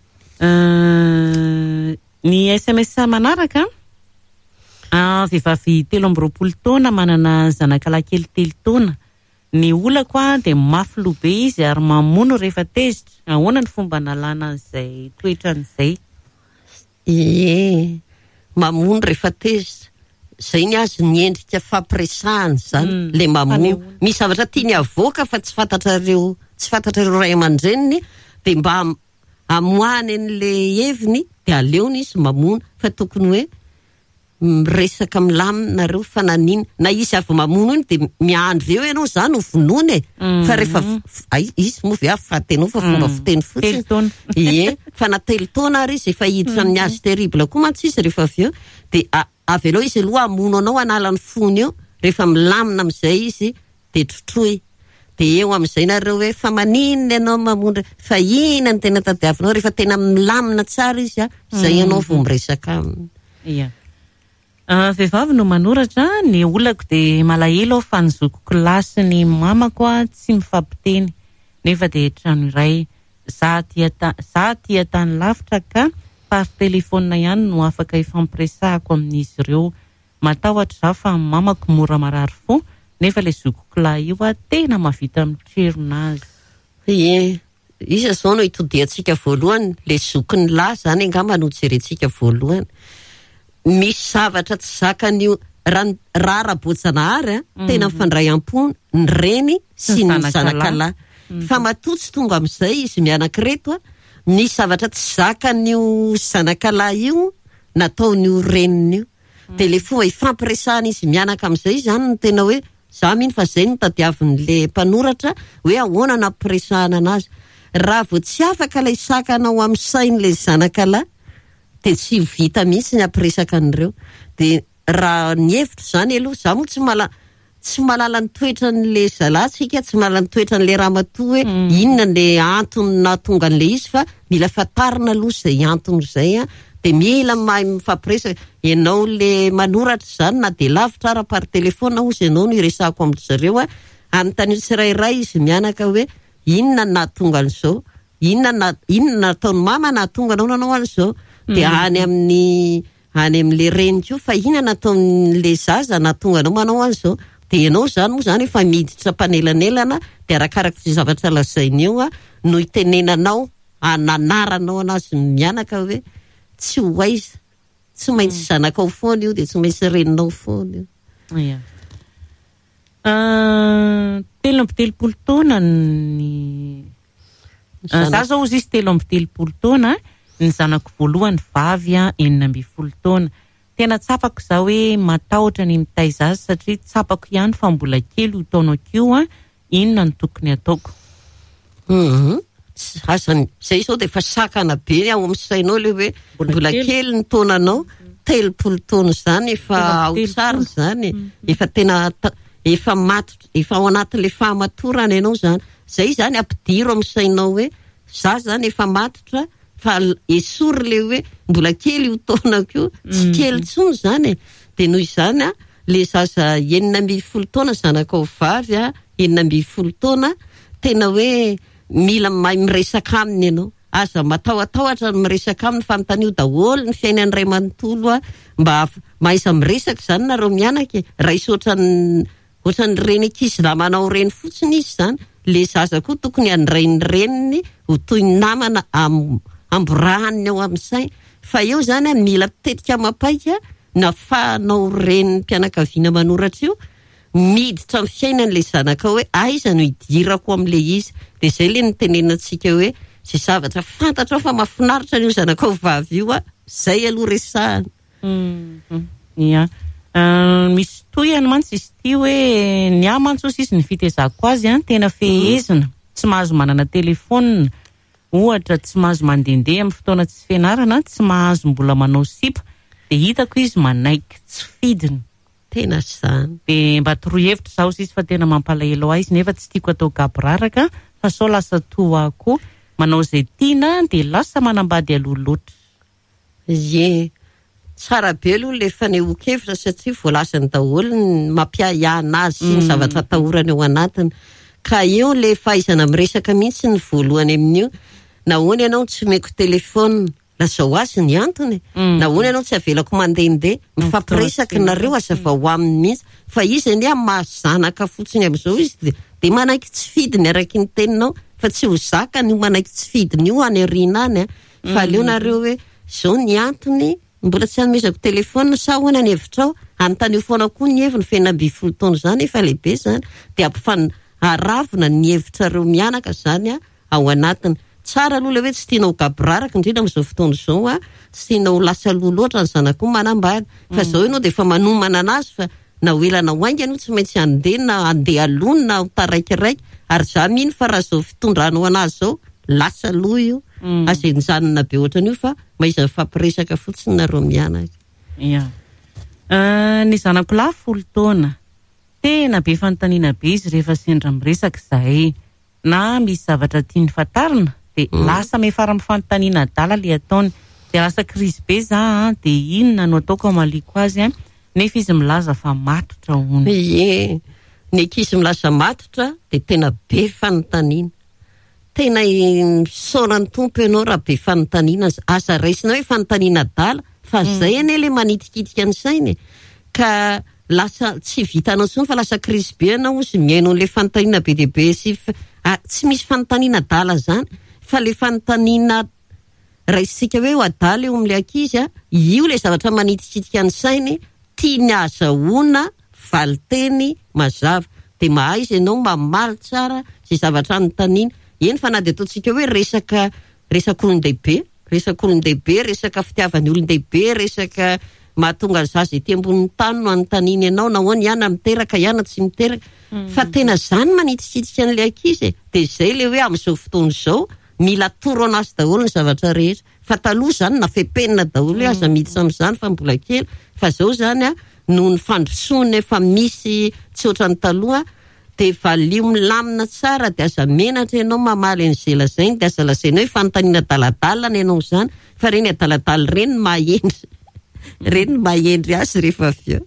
Uh, ny S M S manaraka ah vehivavy telo amby roapolo taona manana zanakalahy kely telo taona. Ny olako a de mafy lobe izy ary mamono rehefa tezitra. Ahoana ny fomba analana izay toetran'izay? Ie, mamono rehefa tezitra. Zay ny azy ny endrika fampiresahany zany mm, le mamono. Misy zavatra tiany avoaka fa tsy fantatrareo, tsy fantatrareo ray aman-dreniny de mba amoahany an'le heviny de aleony izy mamono fa tokony hoe miresaka milaminareo fananina na izy avy mamono iny de miandro eo ianao zany ho vonony mm, fa rehefa ay izy moa ve afaty anao fa fomba mm, fiteny fotsiny ie fa na telo taona ary izy efa hiditra amin'ny ase terrible koa mantsy izy rehefa avy eo de avy aloha izy aloha amono anao anala ny fony eo rehefa milamina amin'izay izy de trotroy de eo amin'izay nareo hoe fa maninona ianao mamono fa ina ny tena tadiavinao rehefa tena milamina tsara izy a zay ianao vao miresaka aminy. Ia. Uh, vehivavy no manoratra ny olako de malahelo fa nizoko kilasy ny mamako a tsy mifampiteny nefa de trano iray za tia za tia tany lavitra ka par telefona ihany no afaka ifampiresahako amin'izy ireo. Matahotra za fa mamako mora marary fo nefa le zoko kilasy io a tena mavita mitreronazy. Ie, isa zao no itodiantsika voalohany le zokon'ny lahy zany angamba no jerentsika voalohany. Misy zavatra tsy zakan'io rara-boajanahary mm-hmm. tena mifandray am-pony ny reny sy ny zanakalahy mm-hmm. fa matotsy tonga amin'izay izy mianankireto a misy zavatra tsy zakan'io zanakalahy io nataon'io reniny io mm-hmm. de le fomba ifampiresahana izy mianaka amin'izay zany no tena hoe za mino fa zay no tadiavin'le mpanoratra hoe ahoana nampiresahana anazy raha vao tsy afaka ilay sakanao amin'ny sain'le zanakalahy de tsy vita mihitsy ny ampiresaka an'ireo de raha ny hevitro zany aloha za moa tsy mala tsy malala ny toetran'le zalatsika tsy malala ny toetran'le ramatoa hoe mm. inona le antony nahatonga an'le izy fa mila fatarina aloha zay antony zay a de mila mahay mifampiresaka. Ianao le manoratra zany na de lavitra ara par telefona ozy ianao no iresako amin'ny zareo a anontany tsirairay izy mianaka hoe inona nahatonga an'izao, inona na inona nataony mama nahatonga anao nanao an'izao. De any amin'ny any amin'le reniko fa inona nataon'le zaza nahatonga anao manao an'izao. De ianao zany moa zany efa miditrampanelanelana de arakaraka sy zavatra lazain'io a no itenenanao ananaranao anazy mianaka hoe tsy ho aiza, tsy maintsy zanakao foana io de tsy maintsy reninao foana io. Ia. Uh, telo amby telopolo taona ny za zao izy telo amby telopolo taona ny zanako voalohany vavy a enina amby folo taona. Tena tsapako za hoe matahotra ny mitaiza azy satria tsapako ihany fa mbola kely ho taonako io a inona ny tokony ataoko. Mhm. Azany zay zao de fa sakana be ao amin'ny sainao le hoe mbola kely ny taonanao, telopolo taona zany efa ao tsara zany, efa tena efa matotra, efa ao anatin'le fahamatorana ianao zany. Zay zany ampidiro amin'ny sainao hoe za zany efa matotra fa esory le hoe mbola kely ho taonako io, tsy kely tsony zany. De noho izany a le zaza enina amby folo taona zanakao vavy a enina amby folo taona tena hoe mila mahay miresaka aminy ianao. Aza matahoatahotra miresaka aminy fa antanio daholo ny fiainan'ny ray manontolo a mba mahaiza miresaka zany nareo mianaka. Raha isy ohatran'ny ohatran'ny reny ankizy namanao reny fotsiny izy zany, le zaza koa tokony andrainy reniny ho toy ny namana am, amborahany ao amin'ny sainy. Fa eo zany a mila mitetika mapaika na fanao reniny mpianakaviana manoratra io miditra amin'ny fiainan'le zanaka hoe aiza no idirako amin'le izy. De zay le nitenenantsika hoe sy zavatra fantatra fa mahafinaritra io zanaka vavy io a zay aloha resahany. Mhm. Ia. Uh, misy toyany mantsy izy ty hoe ny amantsy ozy izy ny fitezako azy a tena fehezina, tsy mahazo manana telefona, ohatra tsy mahazo mandendeha amin'ny fotoana tsy fianarana, tsy mahazo mbola manao sipa, de hitako izy manaiky tsy fidiny. Tena zany. De mba torohevitra zaho izy fa tena mampalahelo ahy izy nefa tsy tiako atao gabraraka fa sao lasa toa ako manao zay tiana de lasa manambady aloha loatra. Ye. Tsara be aloha le fanehoan-kevitra satria voalasany daholo ny mampiahana azy sy ny zavatra atahorany ao anatiny. Ka eo le fahaizana miresaka mihitsy ny voalohany amin'io. Nahoana ianao tsy omeko telefona, lazao azy ny antony. Nahoana ianao tsy avelako mandehandeha, mifampiresaka nareo aza va ho aminy mihitsy. Fa izy ania mahazanaka fotsiny amin'izao izy de, de manaiky tsy fidiny araky ny teninao, fa tsy ho zakany io manaiky tsy fidiny io any arina any. Fa leo nareo hoe zao ny antony mbola tsy hanomezako telefona sa ahoana ny hevitrao, anontany foana koa ny heviny fena amby folo taona zany efa lehibe zany, de ampifan aravina ny hevitrareo mianaka zany a ao anatiny. Tsara aloha le hoe tsy tianao gabraraka indrindra amin'izao fotoana izao a, tsy tianao lasa loha loatra ny zanako manambady. Fa zao ianao de efa manomana anazy fa na ho elana ho aingana tsy maintsy andeha na andeha alona ho taraikiraiky, ary za miny fa raha zao fitondranao anazy zao lasa loha io. Mm. Aza enjanona be ohatran'io fa maiza fampiresaka fotsiny nareo mianaka. Ia. Uh, ny zanako lahy folo taona. Tena be fanontaniana be izy rehefa sendra miresaka zahay. Na misy zavatra tiany fantarina de mm. lasa mefara mifanontaniana adala le ataony. De lasa crise be za de inona no ataoko amaliko azy a. Nefa izy milaza fa matotra hono. Ie. Ny ankizy milaza matotra de tena be fanontaniana. Tena misaorany tompo ianao raha be fanontaniana, asa raisinao hoe fanontaniana dala fa zay ane le manitikitika ny sainy. Ka lasa tsy vitanao tsony fa lasa crise be anao ozy miainao le fanontaniana be de be sy ah, tsy misy fanontaniana dala zany fa le fanontaniana raisitsika hoe ho adala eo amin'le ankizy a, io le zavatra manitikitika ny sainy, tiany azahoana valiteny mazava de mahay izy ianao mamaly tsara sy zavatra anontaniana. Eny fa na de ataontsika hoe resaka resaka olon-dehibe, resaka olon-dehibe, resaka fitiavany olon-dehibe, resaka mahatonga ny zaza ety ambonin'ny tany no anontaniana ianao, nahoana iana miteraka, iana tsy miteraka. Mm. Fa tena zany manitikitika an'le ankizy. De zay le hoe amin'izao fotoana izao mila toro anazy daholo ny zavatra rehetra. Fa taloha zany na fepenina daholo hoe aza miditra amin'izany fa mbola kely. Fa zao zany a noho ny fandrosoana efa misy tsy ohatran'ny taloha, de valio milamina tsara de aza menatra ianao mamaly an'izay lazainy de aza lazaina hoe fanontaniana daladalana ianao zany fa reny adaladala reny mahendry reny mahendry azy rehefa avy eo.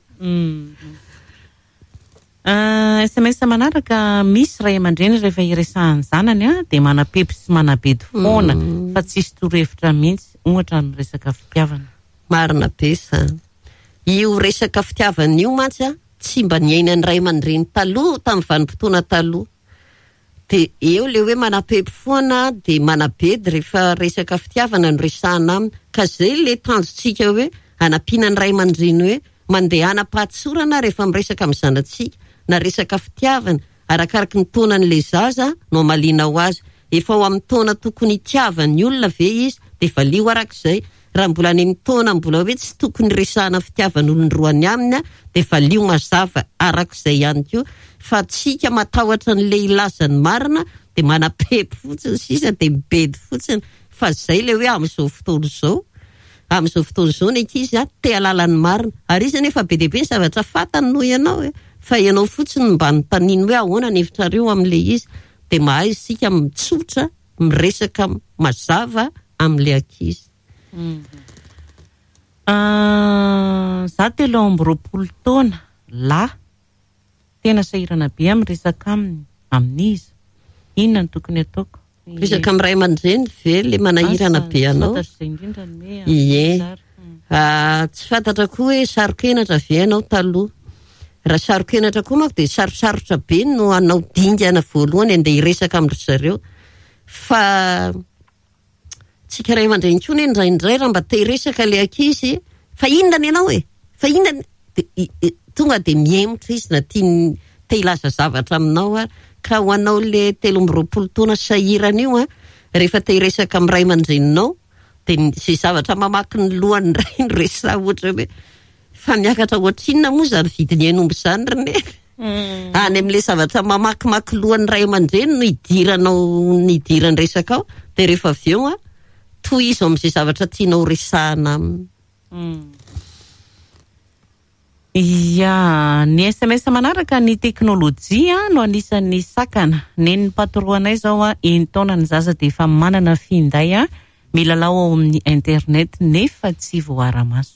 S M S manaraka misy ray aman-dreny rehefa iresahan'ny zanany a de manapepy sy manabedy foana fa tsisy torohevitra mihitsy ohatra ny resaka fitiavana. Marina be sa io resaka fitiavana io mantsy a tsy mba niainan'ny ray aman-dreny taloha tamin'ny vanim-potoana taloha de eo le hoe manapepy foana de manabedy rehefa resaka fitiavana no resahana aminy ka zay le tanjotsika hoe anampiana ny ray aman-dreny hoe mandeha anam-pahatsorana rehefa miresaka amin'ny zanatsika na resaka fitiavana arakaraky ny taonan'le zaza no malina ho azy efa ao amin'ny taona tokony hitiavany olona ve izy de valio arak'izay raha mbola any amin'ny taona mbola hoe tsy tokony resahana fitiavana olon-droany aminy de valio mazava arak'izay ihany koa fa tsika matahotra n'le ilazany marina de manapepy fotsiny sisa de mibedy fotsiny fa zay le hoe amin'izao fotoana zao amin'izao fotoana zao ny ankizy te halalany marina ary izy nefa be dehibe ny zavatra fantany noho ianao e fa ianao fotsiny mba nytaniny hoe ahoana ny hevitrareo amin'le izy de mahay isika mitsotra miresaka mazava amin'le ankizy. Za telo amby roapolo taona lahy tena sahirana be amin'ny resaka aminy amin'izy inona ny tokony ataoko? Resaka amin'ny ray aman-dreny ve le manahirana be anao? Ie tsy fantatra koa hoe sarokenatra ve anao taloha raha sarokenatra koa manko de sarosarotra be no anao dingana voalohany andeha hiresaka amin'ny zareo fa tsika ray aman-dreny koa indraindray raha mba te hiresaka le ankizy fa inona ny anao e fa inona tonga de miemotra izy na tia te hilaza zavatra aminao a ka ho anao le telo amby roapolo taona sahirana io a rehefa te hiresaka amin'ny ray aman-dreninao de zay zavatra mamaky ny lohany ray ny resa ohatra hoe fa miakatra ohatrinona moa zany vidiny enomby zany rene any amin'le zavatra mamakimaky lohany ray aman-dreny no hidiranao ny hidirany resaka ao de rehefa avy eo a toy izy amin'izay zavatra tianao resahana aminy. Ya, ny S M S manaraka ny teknôlôjia no anisan'ny sakana. Nen'ny patoroanay zao a enitaona ny zaza de efa manana finday a milalao ao amin'ny internet nefa tsy voara-maso.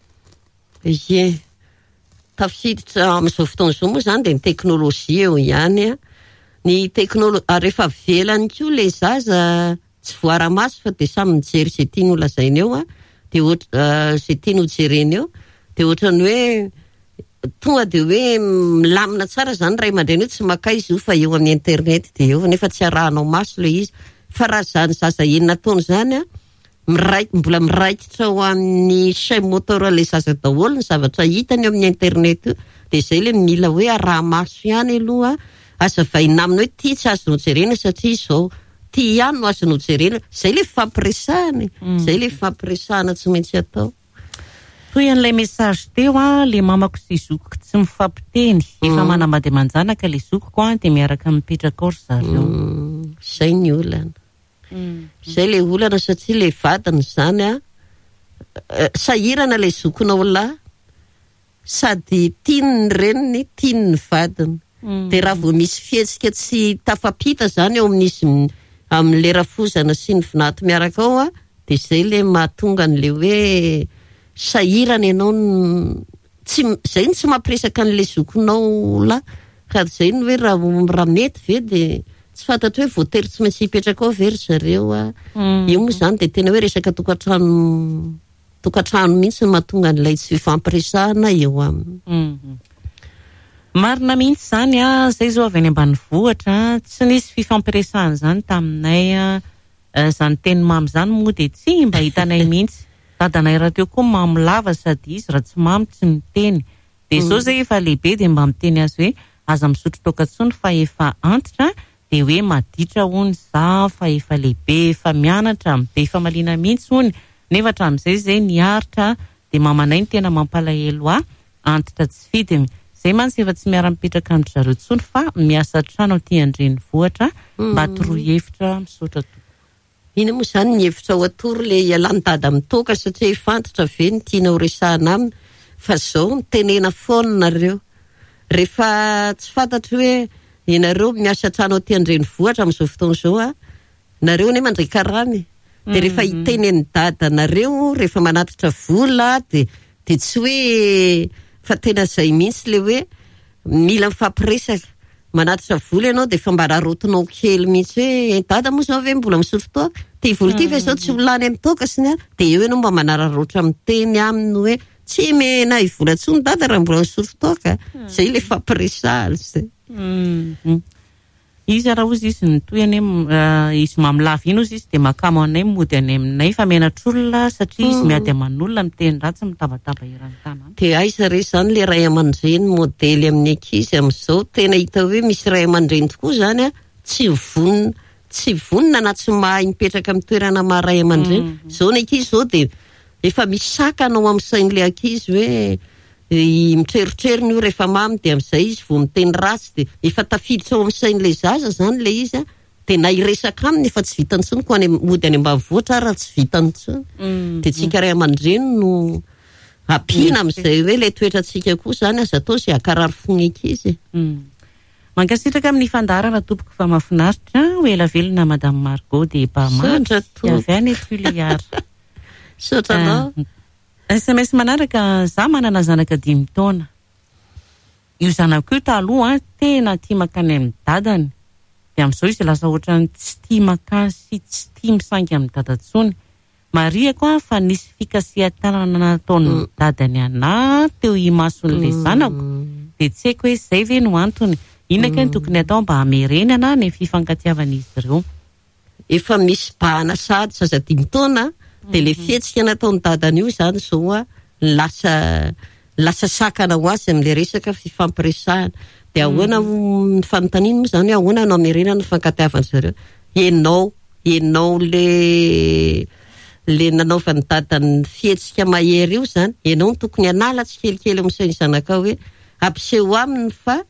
Ie, tafiditra amin'izao fotoana izao moa zany de ny teknôlôjia eo ihany a. Ny teknôlôjia rehefa velany koa le zaza tsy voara-maso fa de samy mijery zay tiany ho lazainy eo a de ohatra zay tiany ho jereny eo de ohatrany hoe tonga de hoe milamina tsara zany ray aman-dreny hoe tsy maka izy io fa eo amin'ny internet de eo nefa tsy arahanao maso le izy fa raha zany zaza enina taona zany a miraik mbola miraikitra ho amin'ny chaîne moteur le zaza daholo ny zavatra hitany eo amin'ny internet io de zay le mila hoe araha maso ihany aloha azavaina aminy hoe ty tsy azonao jerena satria izao ty ihany no azonao jerena zay le fampiresahany zay le fampiresahana tsy maintsy atao. Toy an'ilay message teo a le mamako sy zokiko tsy mifampiteny efa manambady aman-janaka le zokiko a de miaraka mipetraka ao ry zareo. Zay ny olana zay le olana satria le vadiny zany a sahirana le zokonao lahy sady tiany ny reniny tiany ny vadiny de raha vao misy fihetsika tsy tafampita zany eo amin'izy amin'ny rafozana sy ny vinaty miaraka ao a de zay le mahatonga an'le hoe sahirana ianao tsy zay ny tsy mampiresaka an'le zokonao la ka zay ny hoe raha mety ve de tsy fantatra hoe voatery tsy maintsy hipetraka ao very zareo a io moa zany de tena hoe resaka tokantrano tokantrano mihitsy ny mahatonga an'ilay tsy fampiresahana eo aminy. Marina mihitsy zany a zay zao avy any ambanivohitra tsy nisy fifampiresahana zany taminay zany teny mamy zany moa de tsy mba hitanay mihitsy dadanay raha teo koa mamy lava sady izy raha tsy mamy tsy miteny de zao zay efa lehibe de mba miteny azy hoe aza misotro toka tsony fa efa antitra de hoe maditra hony za fa efa lehibe efa mianatra be efa malina mihitsy hony nefa hatramin'izay zay niaritra de mamanay ny tena mampalahelo a antitra tsy fidiny zay mantsy efa tsy miara-mipetraka amin'ny zareo tsony fa miasa trano aty andrenivohitra mba toroy hevitra misaotra tokoa. Ina moa zany ny hevitra ao atory le ialany dada mitoka satria fantatra ve ny tiana ho resahana aminy fa zao mitenena foana nareo rehefa tsy fantatra hoe Ianareo miasa trano aty Andrenivohitra amin'izao fotoana izao a. Nareo ne mandray karany. De rehefa itenen'ny dadanareo rehefa manatitra vola de de tsy hoe fa tena zay mihitsy le hoe mila mifampiresaka. Manatitra vola ianao de fa mba rarotonao kely mihitsy hoe dada moa zao ve mbola misotro toaka. Ty vola ty ve zao tsy volany amin'ny toaka siny de eo ianao mba manararotra miteny aminy hoe tsy mena ivola tsony dada raha mbola misotro toaka. Zay le fampiresahana zay. Izy raha ozy izy nytoy ane izy mamilava ino izy izy de makamo anay mody any aminay fa menatr'olona satria izy miady aman'olona miteny ratsy mitabataba irany tanàna. De aiza re zany le ray aman-dreny modely amin'ny ankizy amin'izao tena hita hoe misy ray aman-dreny tokoa zany a tsy vonina tsy vonina na tsy mahay mipetraka amin'ny toerana maha ray aman-dreny. Zao ny ankizy zao de efa misakana ao amin'ny sain'le ankizy hoe i mitrerotrerony io rehefa mamy de amin'izay izy vao miteny ratsy de efa tafiditra ao amin'ny sain'le zaza zany le izy a de na iresaka aminy efa tsy vitany tsony ko any mody any ambanivohitra ara tsy vitany tsony. De tsika ray aman-dreny no ampina amin'izay hoe le toetra tsika koa zany aza atao zay akarary fony ankizy. Mankasitraka amin'ny fandarana tompoko fa mahafinaritra ho ela velona Madame Margot de Bamandry avy any Tuléar. Sotranao. S M S manaraka za manana zanaka dimy taona. Io zanako io taloha tena tia makany amin'ny dadany. De amin'izao izy lasa ohatrany tsy tia makany sy tsy tia misangy amin'ny dada tsony. Mariako fa nisy fikasihan-tanana nataon'ny dadany ana teo imason'le zanako. De tsy haiko hoe zay ve no antony. Inona ny tokony atao mba hamerenana ny fifankatiavan'izy ireo. Efa misy bahana sady zaza dimy taona de le fihetsika nataon'ny dadany io zany zao a lasa lasa sakana ho azy amin'le resaka fifampiresahana. De ahoana ny fanontaniana moa zany ahoana no hamerenana ny fifankatiavan'izy ireo. Ianao ianao le le nanaovan'ny dadany fihetsika mahery io zany ianao ny tokony hanala tsikelikely amin'izay zanaka hoe ampiseho aminy fa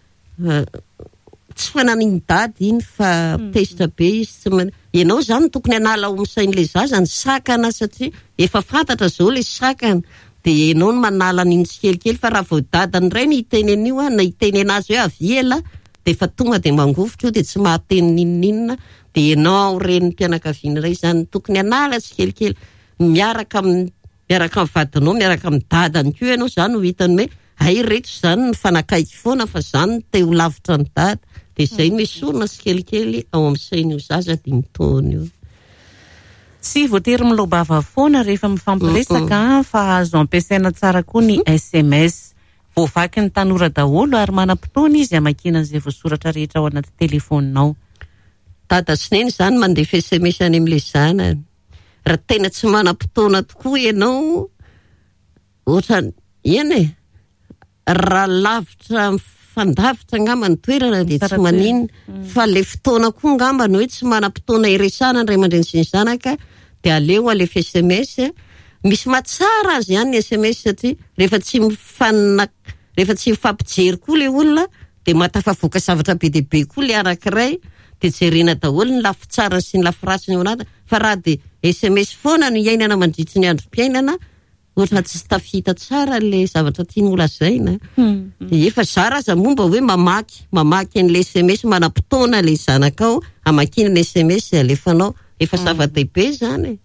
tsy fananiny dady iny fa tezitra be izy tsy man... ianao zany tokony hanala ao amin'sain'le zaza ny sakana satria efa fantatra zao le sakana de ianao no manala an'iny tsikelikely fa raha vao dadany ray ny itenen'io a na iteny anazy hoe aviela de fa tonga de mangovitra io de tsy mahateny ninninina de ianao ren'ny mpianakaviana ray zany tokony hanala tsikelikely miaraka amin'ny miaraka amin'ny vadinao miaraka amin'ny dadany ko ianao zany ho hitany hoe ay reto zany ny fanakaiky foana fa zany te ho lavitra ny dada de zay misorona tsikelikely ao amin'ny sain'io zaza dimy taona io. Tsy voatery milobava foana rehefa mifampiresaka fa azo ampiasaina tsara koa ny S M S. Voavaky ny tanora daholo ary manam-potoana izy hamakina an'izay voasoratra rehetra ao anaty telefoninao. Dada sy neny zany mandefa S M S any amin'le zanany. Raha tena tsy manam-potoana tokoa ianao ohatra eny e raha lavitra fandavitra ngamba ny toerana de tsy manino fa le fotoana koa ngamba no hoe tsy manam-potoana iresana ny ray aman-dreny sy ny zanaka de aleo alefa S M S misy matsara azy ihany ny S M S satria rehefa tsy mifanina rehefa tsy mifampijery koa le olona de matafavoaka zavatra be de be koa le anankiray de jerena daholo ny lafitsarany sy ny lafiratsiny ao anatiny fa raha de S M S foana no iainana mandritra ny androm-piainana ohatra tsy tafita tsara le zavatra tiany olazaina. De efa zara aza momba hoe mamaky mamaky an'le S M S manam-potoana le zanakao amakina ny S M S alefanao efa zava-dehibe zany.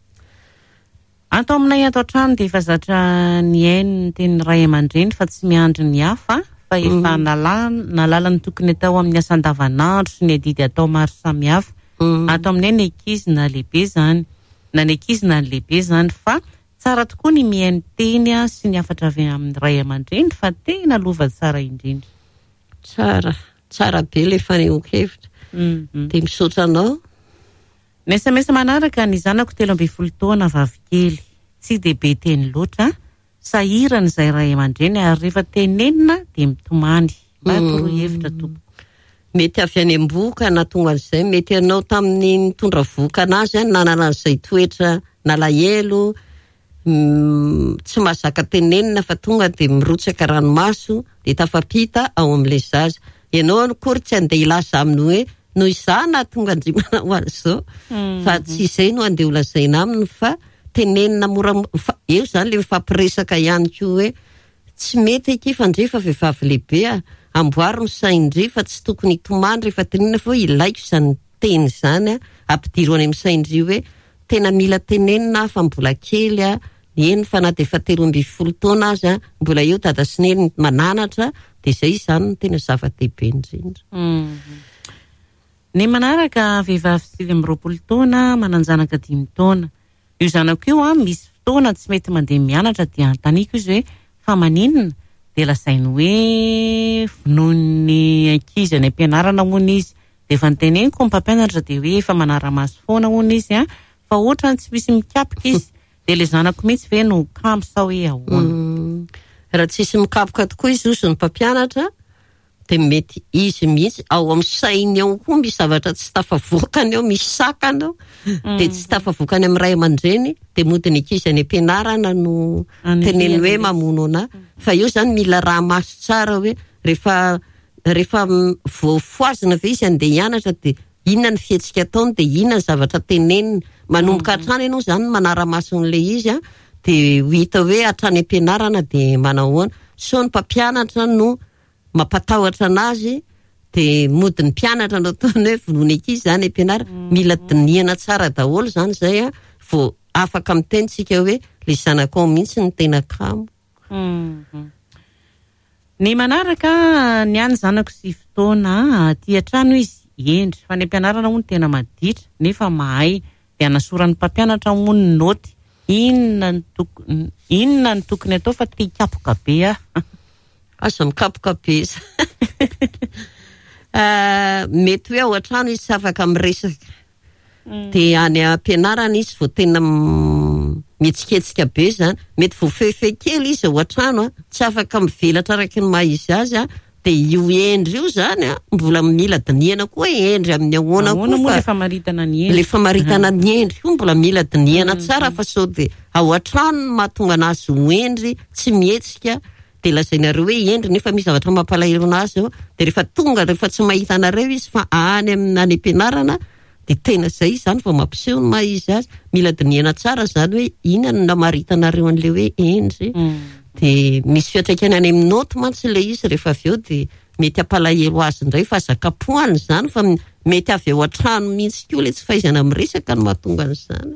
Ato aminay ato trano de efa zatra ny ainy ny teny ray aman-dreny fa tsy miandry ny hafa fa efa nalala nalala ny tokony atao amin'ny asa andavanandro sy ny adidy atao maro samihafa. Ato aminay ny ankizy na lehibe zany na ny ankizy na ny lehibe zany fa tsara tokoa ny mihaino teny sy ny afatra avy amin'ny ray aman-dreny fa tena lova tsara indrindra. Tsara, tsara be le fanehoan-kevitra. De misaotra anao. Ny S M S manaraka ny zanako telo amby folo taona vavikely. Tsy de be teny loatra. Sahirana izay ray aman-dreny ary rehefa tenenina de mitomany. Mba torohevitra tompoko. Mety avy any am-boka na tonga an'izay mety anao tamin'ny nitondra voka anazy nanana an'izay toetra nalahelo tsy mahazaka tenenina fa tonga de mirotsaka ranomaso de tafapita ao amin'le zaza. Ianao kory tsy andeha ilaza aminy hoe no izana tonga andrimana ho azy fa tsy izay no andeha olazaina aminy fa tenenina mora eo zany le mifampiresaka ihany koa hoe tsy mety eky fandrefa vehivavy lehibe a amboary ny saindry fa tsy tokony hitomany rehefa tenena fa hoe ilaiko izany teny izany a ampidiro any amin'ny saindry hoe tena mila tenenina fa mbola kely a eny fa na dia efa telo amby folo taona azy a mbola eo dada sy neny mananatra dia izay izany no tena zava-dehibe indrindra. Ny manaraka vehivavy sivy amby roapolo taona mananjanaka dimy taona. Io zanako io a misy fotoana tsy mety mandeha mianatra dia antaniko izy hoe fa maninona dia lazainy hoe vonoiny ankizy any am-pianarana hono izy dia efa niteneniko ny mpampianatra dia hoe efa manara-maso foana hono izy a fa ohatra tsy misy mikapoka izy dia le zanako mihitsy ve no kampo sa hoe ahoana. Raha tsisy mikapoka tokoa izy oso ny mpampianatra dia mety izy mihitsy ao amin'ny sainy ao koa misy zavatra tsy tafavoakany ao, misy sakany ao dia tsy tafavoakany amin'ny ray aman-dreny dia mody ny ankizy any am-pianarana no teneny hoe mamono ana fa io zany mila raha maso tsara hoe rehefa rehefa voafoazina ve izy andeha hianatra dia inona ny fihetsika ataony dia inona ny zavatra teneniny manomboka hatrany ianao zany manara-maso n'ilay izy a dia hita hoe hatrany am-pianarana dia manahoana so ny mpampianatra no mampatahotra anazy dia mody ny mpianatra no ataony hoe vonoiny ankizy zany am-pianarana mila dinihana tsara daholo zany zay a vao afaka mitentsika hoe le zanako ao mihitsy ny tena kamo. Ny manaraka ny any zanako sy fotoana aty an-trano izy endry fa ny am-pianarana hono tena maditra nefa mahay dia anasoran'ny mpampianatra hono ny noty inona ny tokony inona ny tokony atao fa tia kapoka be a asa mikapoka be mety hoe ao an-trano izy tsy afaka miresaka dia any am-pianarana izy vao tena mihetsiketsika be zany mety vao fehife kely izy ao an-trano a tsy afaka mivelatra araka ny maha izy azy a dia io endry io zany a mbola mila dinihana koa endry amin'ny ahoana koa lefa maritana ny endry lefa maritana ny endry koa mbola mila dinihana tsara fa sao dia ao an-trano no mahatonga anazy ho endry tsy mihetsika dia lazainareo hoe endry nefa misy zavatra mampalahelo anazy ao dia rehefa tonga rehefa tsy mahita anareo izy fa any amin'ny any am-pianarana dia tena izay zany vao mampiseho ny maha izy azy mila dinihana tsara zany hoe inona no maritanareo an'le hoe endry dia misy fiatraikany any amin'ny noty mantsy ilay izy rehefa avy eo dia mety hampalahelo azy indray fa zaka-poany zany fa mety avy ao an-trano mihitsy koa ilay tsy fahaizana miresaka no mahatonga an'izany.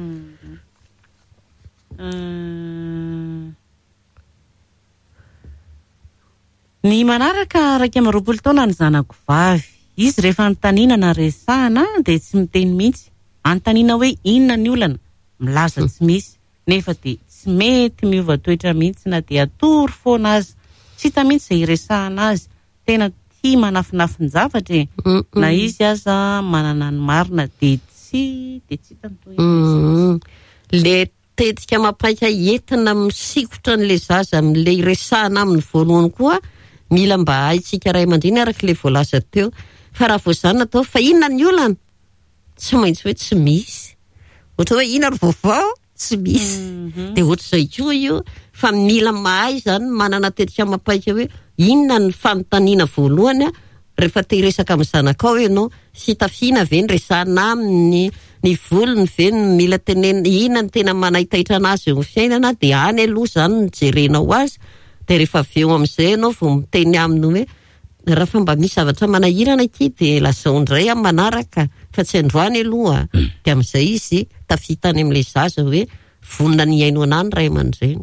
Ny manaraka raika amby roapolo taona ny zanako vavy izy rehefa antanina na resahana dia tsy miteny mihitsy antanina hoe inona ny olana milaza tsy misy nefa dia tsy mety miova toetra mihitsy na dia atory foana azy tsy hita mihitsy izay iresahana azy tena tia manafinafin-javatra na izy aza manana ny marina dia tsy dia tsy hita nytoy le tetika mampaika entina misikotra n'le zaza amin'le iresahana amin'ny voalohany koa mila mba haitsika ray aman-dreny araka le voalaza teo fa raha vao zany natao fa inona ny olana tsy maintsy hoe tsy misy ohatra hoe inona ry vaovao tsy misy dia ohatr'izay koa io fa mila mahay zany manana tetika mampaika hoe inona ny fanontaniana voalohany a rehefa te hiresaka amin'ny zanakao ianao sy tafiana ve ny resahana aminy ny volony ve mila tenena inona ny tena manaitaitra anazy eo amin'ny fiainana dia any aloha zany ny jerenao azy dia rehefa avy eo amin'izay ianao vao miteny aminy hoe raha fa mba misy zavatra manahirana aty dia lazao indray amin'ny manaraka fa tsy androany aloha dia amin'izay izy tafitany amin'ilay zaza hoe vonona ny aino anany ray aman-dreny.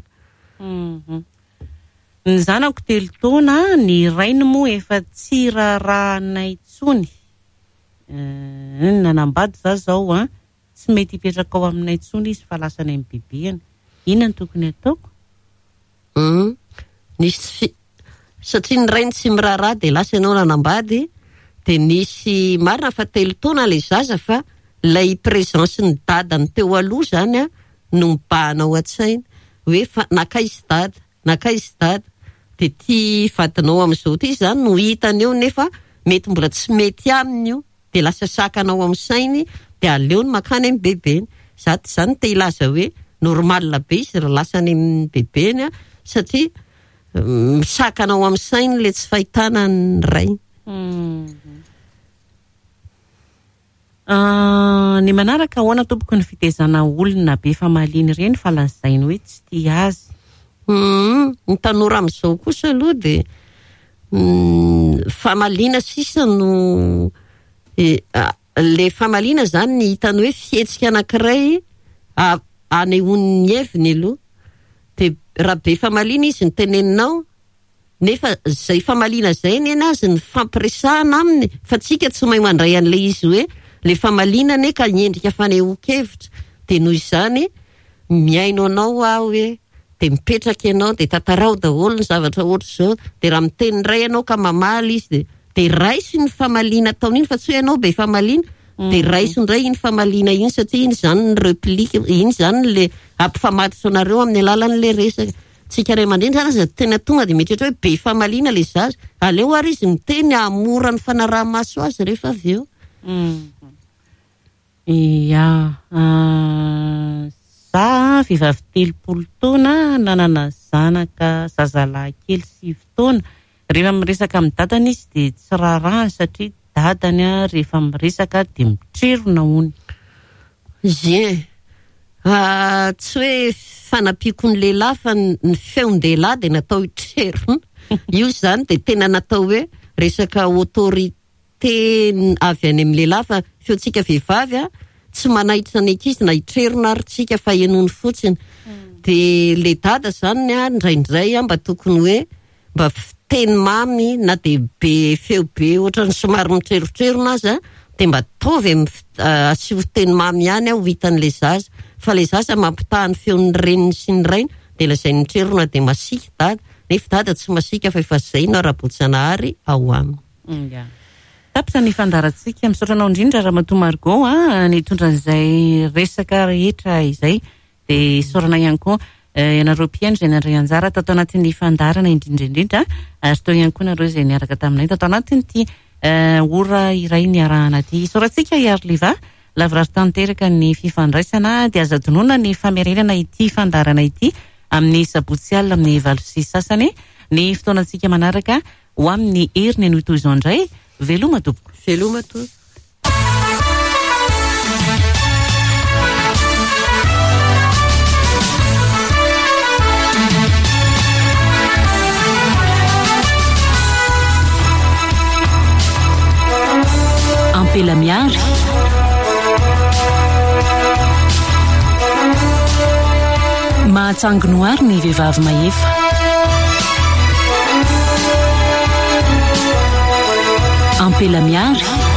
Ny zanako telo taona ny rainy moa efa tsy rahanay intsony nanambady za zao a tsy mety hipetraka ao aminay intsony izy fa lasany amin'ny bebeany inona ny tokony ataoko? Nisy satria ny rainy tsy miraharaha dia lasa ianao nanambady dia nisy marina fa telo taona ilay zaza fa ilay présence ny dadany teo aloha zany a no mibahanao an-tsaina hoe fa nakaizy dada nakaizy dada dia tia vadinao amin'izao ty zany no hitany eo nefa mety mbola tsy mety aminy io dia lasa sakanao amin'ny sainy dia aleo ny makany amin'ny bebeny zato zany te ilaza hoe normal be izy raha lasany amin'ny bebeny a satria misakanao amin'ny sainy le tsy fahitana ny ray. Ny manaraka ahoana tompoko ny fitezana olona be fa maliny ireny fa lazainy hoe tsy tia azy? Ny tanora amin'izao kosa aloha dia mm, famaliana sisa no e, a, le famaliana zany ny hitany hoe fihetsika anankiray anehoan'ny heviny aloha de raha be famaliana izy ny teneninao nefa zay famaliana zay ny azy ny fampiresahana aminy fa tsika tsy mahay mandray an'le izy hoe le famaliana ne ka nyendrika fanehoan-kevitra de noho izany miaino anao aho hoe de mipetraka ianao de tatarao daholo ny zavatra ohatry zao de raha miteny ray ianao ka mamaly izy de de raisy ny famaliana ataon'iny fa tsy hoe ianao be famaliana mm-hmm. de raisy ndray iny famaliana iny satria iny zany ny replika iny zany le ampifamatitra anareo amin'ny alalan'le resaka tsika ray aman-dreny zany za tena tonga de mety hoe be famaliana le zaza aleo ary izy miteny amora ny fanaraha-maso azy rehefa avy eo mm-hmm. ia uh... za vehivavy telopolo taona nanana zanaka zazalahy kely sivy taona rehefa miresaka amin'ny dadany izy de tsy rarahany satria dadany a rehefa miresaka de mitrerona hony ie ah, tsy hoe fanapiako ny lehilahy fa ny feon-dehilahy de natao hitrerona io zany de tena natao hoe resaka autorité avy any amin'ny lehilahy fa feontsika vehivavy a tsy manaitra ny ankizy na hitrerona ary tsika fa henony fotsiny mm. de le dada zany a ndraindray a mba tokony hoe mba fiteny mamy na de be feo be ohatrany somary mitrerotrerona azy a de mba taovy uh, asio teny mamy ihany aho hitan'le zaza fa le zaza mampitahany feon'ny reniny sy ny rainy de lazay nitrerona de masika dada nefa dada tsy masika fa efa zay na raha-bojanahary ao aminy mm, yeah. Tapitra ny fandarantsika misaotranao indrindra Ramatoa Margot a nitondran'izay resaka rehetra izay de saorana ihany koa ianareo mpiaino izay nandray anjara tatao anatin'ny fandarana indrindra indrindra ary tao ihany koa nareo izay niaraka taminay tatao anatin'ity ora iray niarahana ty saorantsika Iarliva lavrary tanteraka ny fifandraisana de azadonoana ny famerenana ity fandarana ity amin'ny sabotsy alina amin'ny valo sy sasany ny fotoanantsika manaraka ho amin'ny heriny anoto izao indray veloma tompoko veloma to ampela miary mahatsanginoary ny vehivavy mahefa ampela miary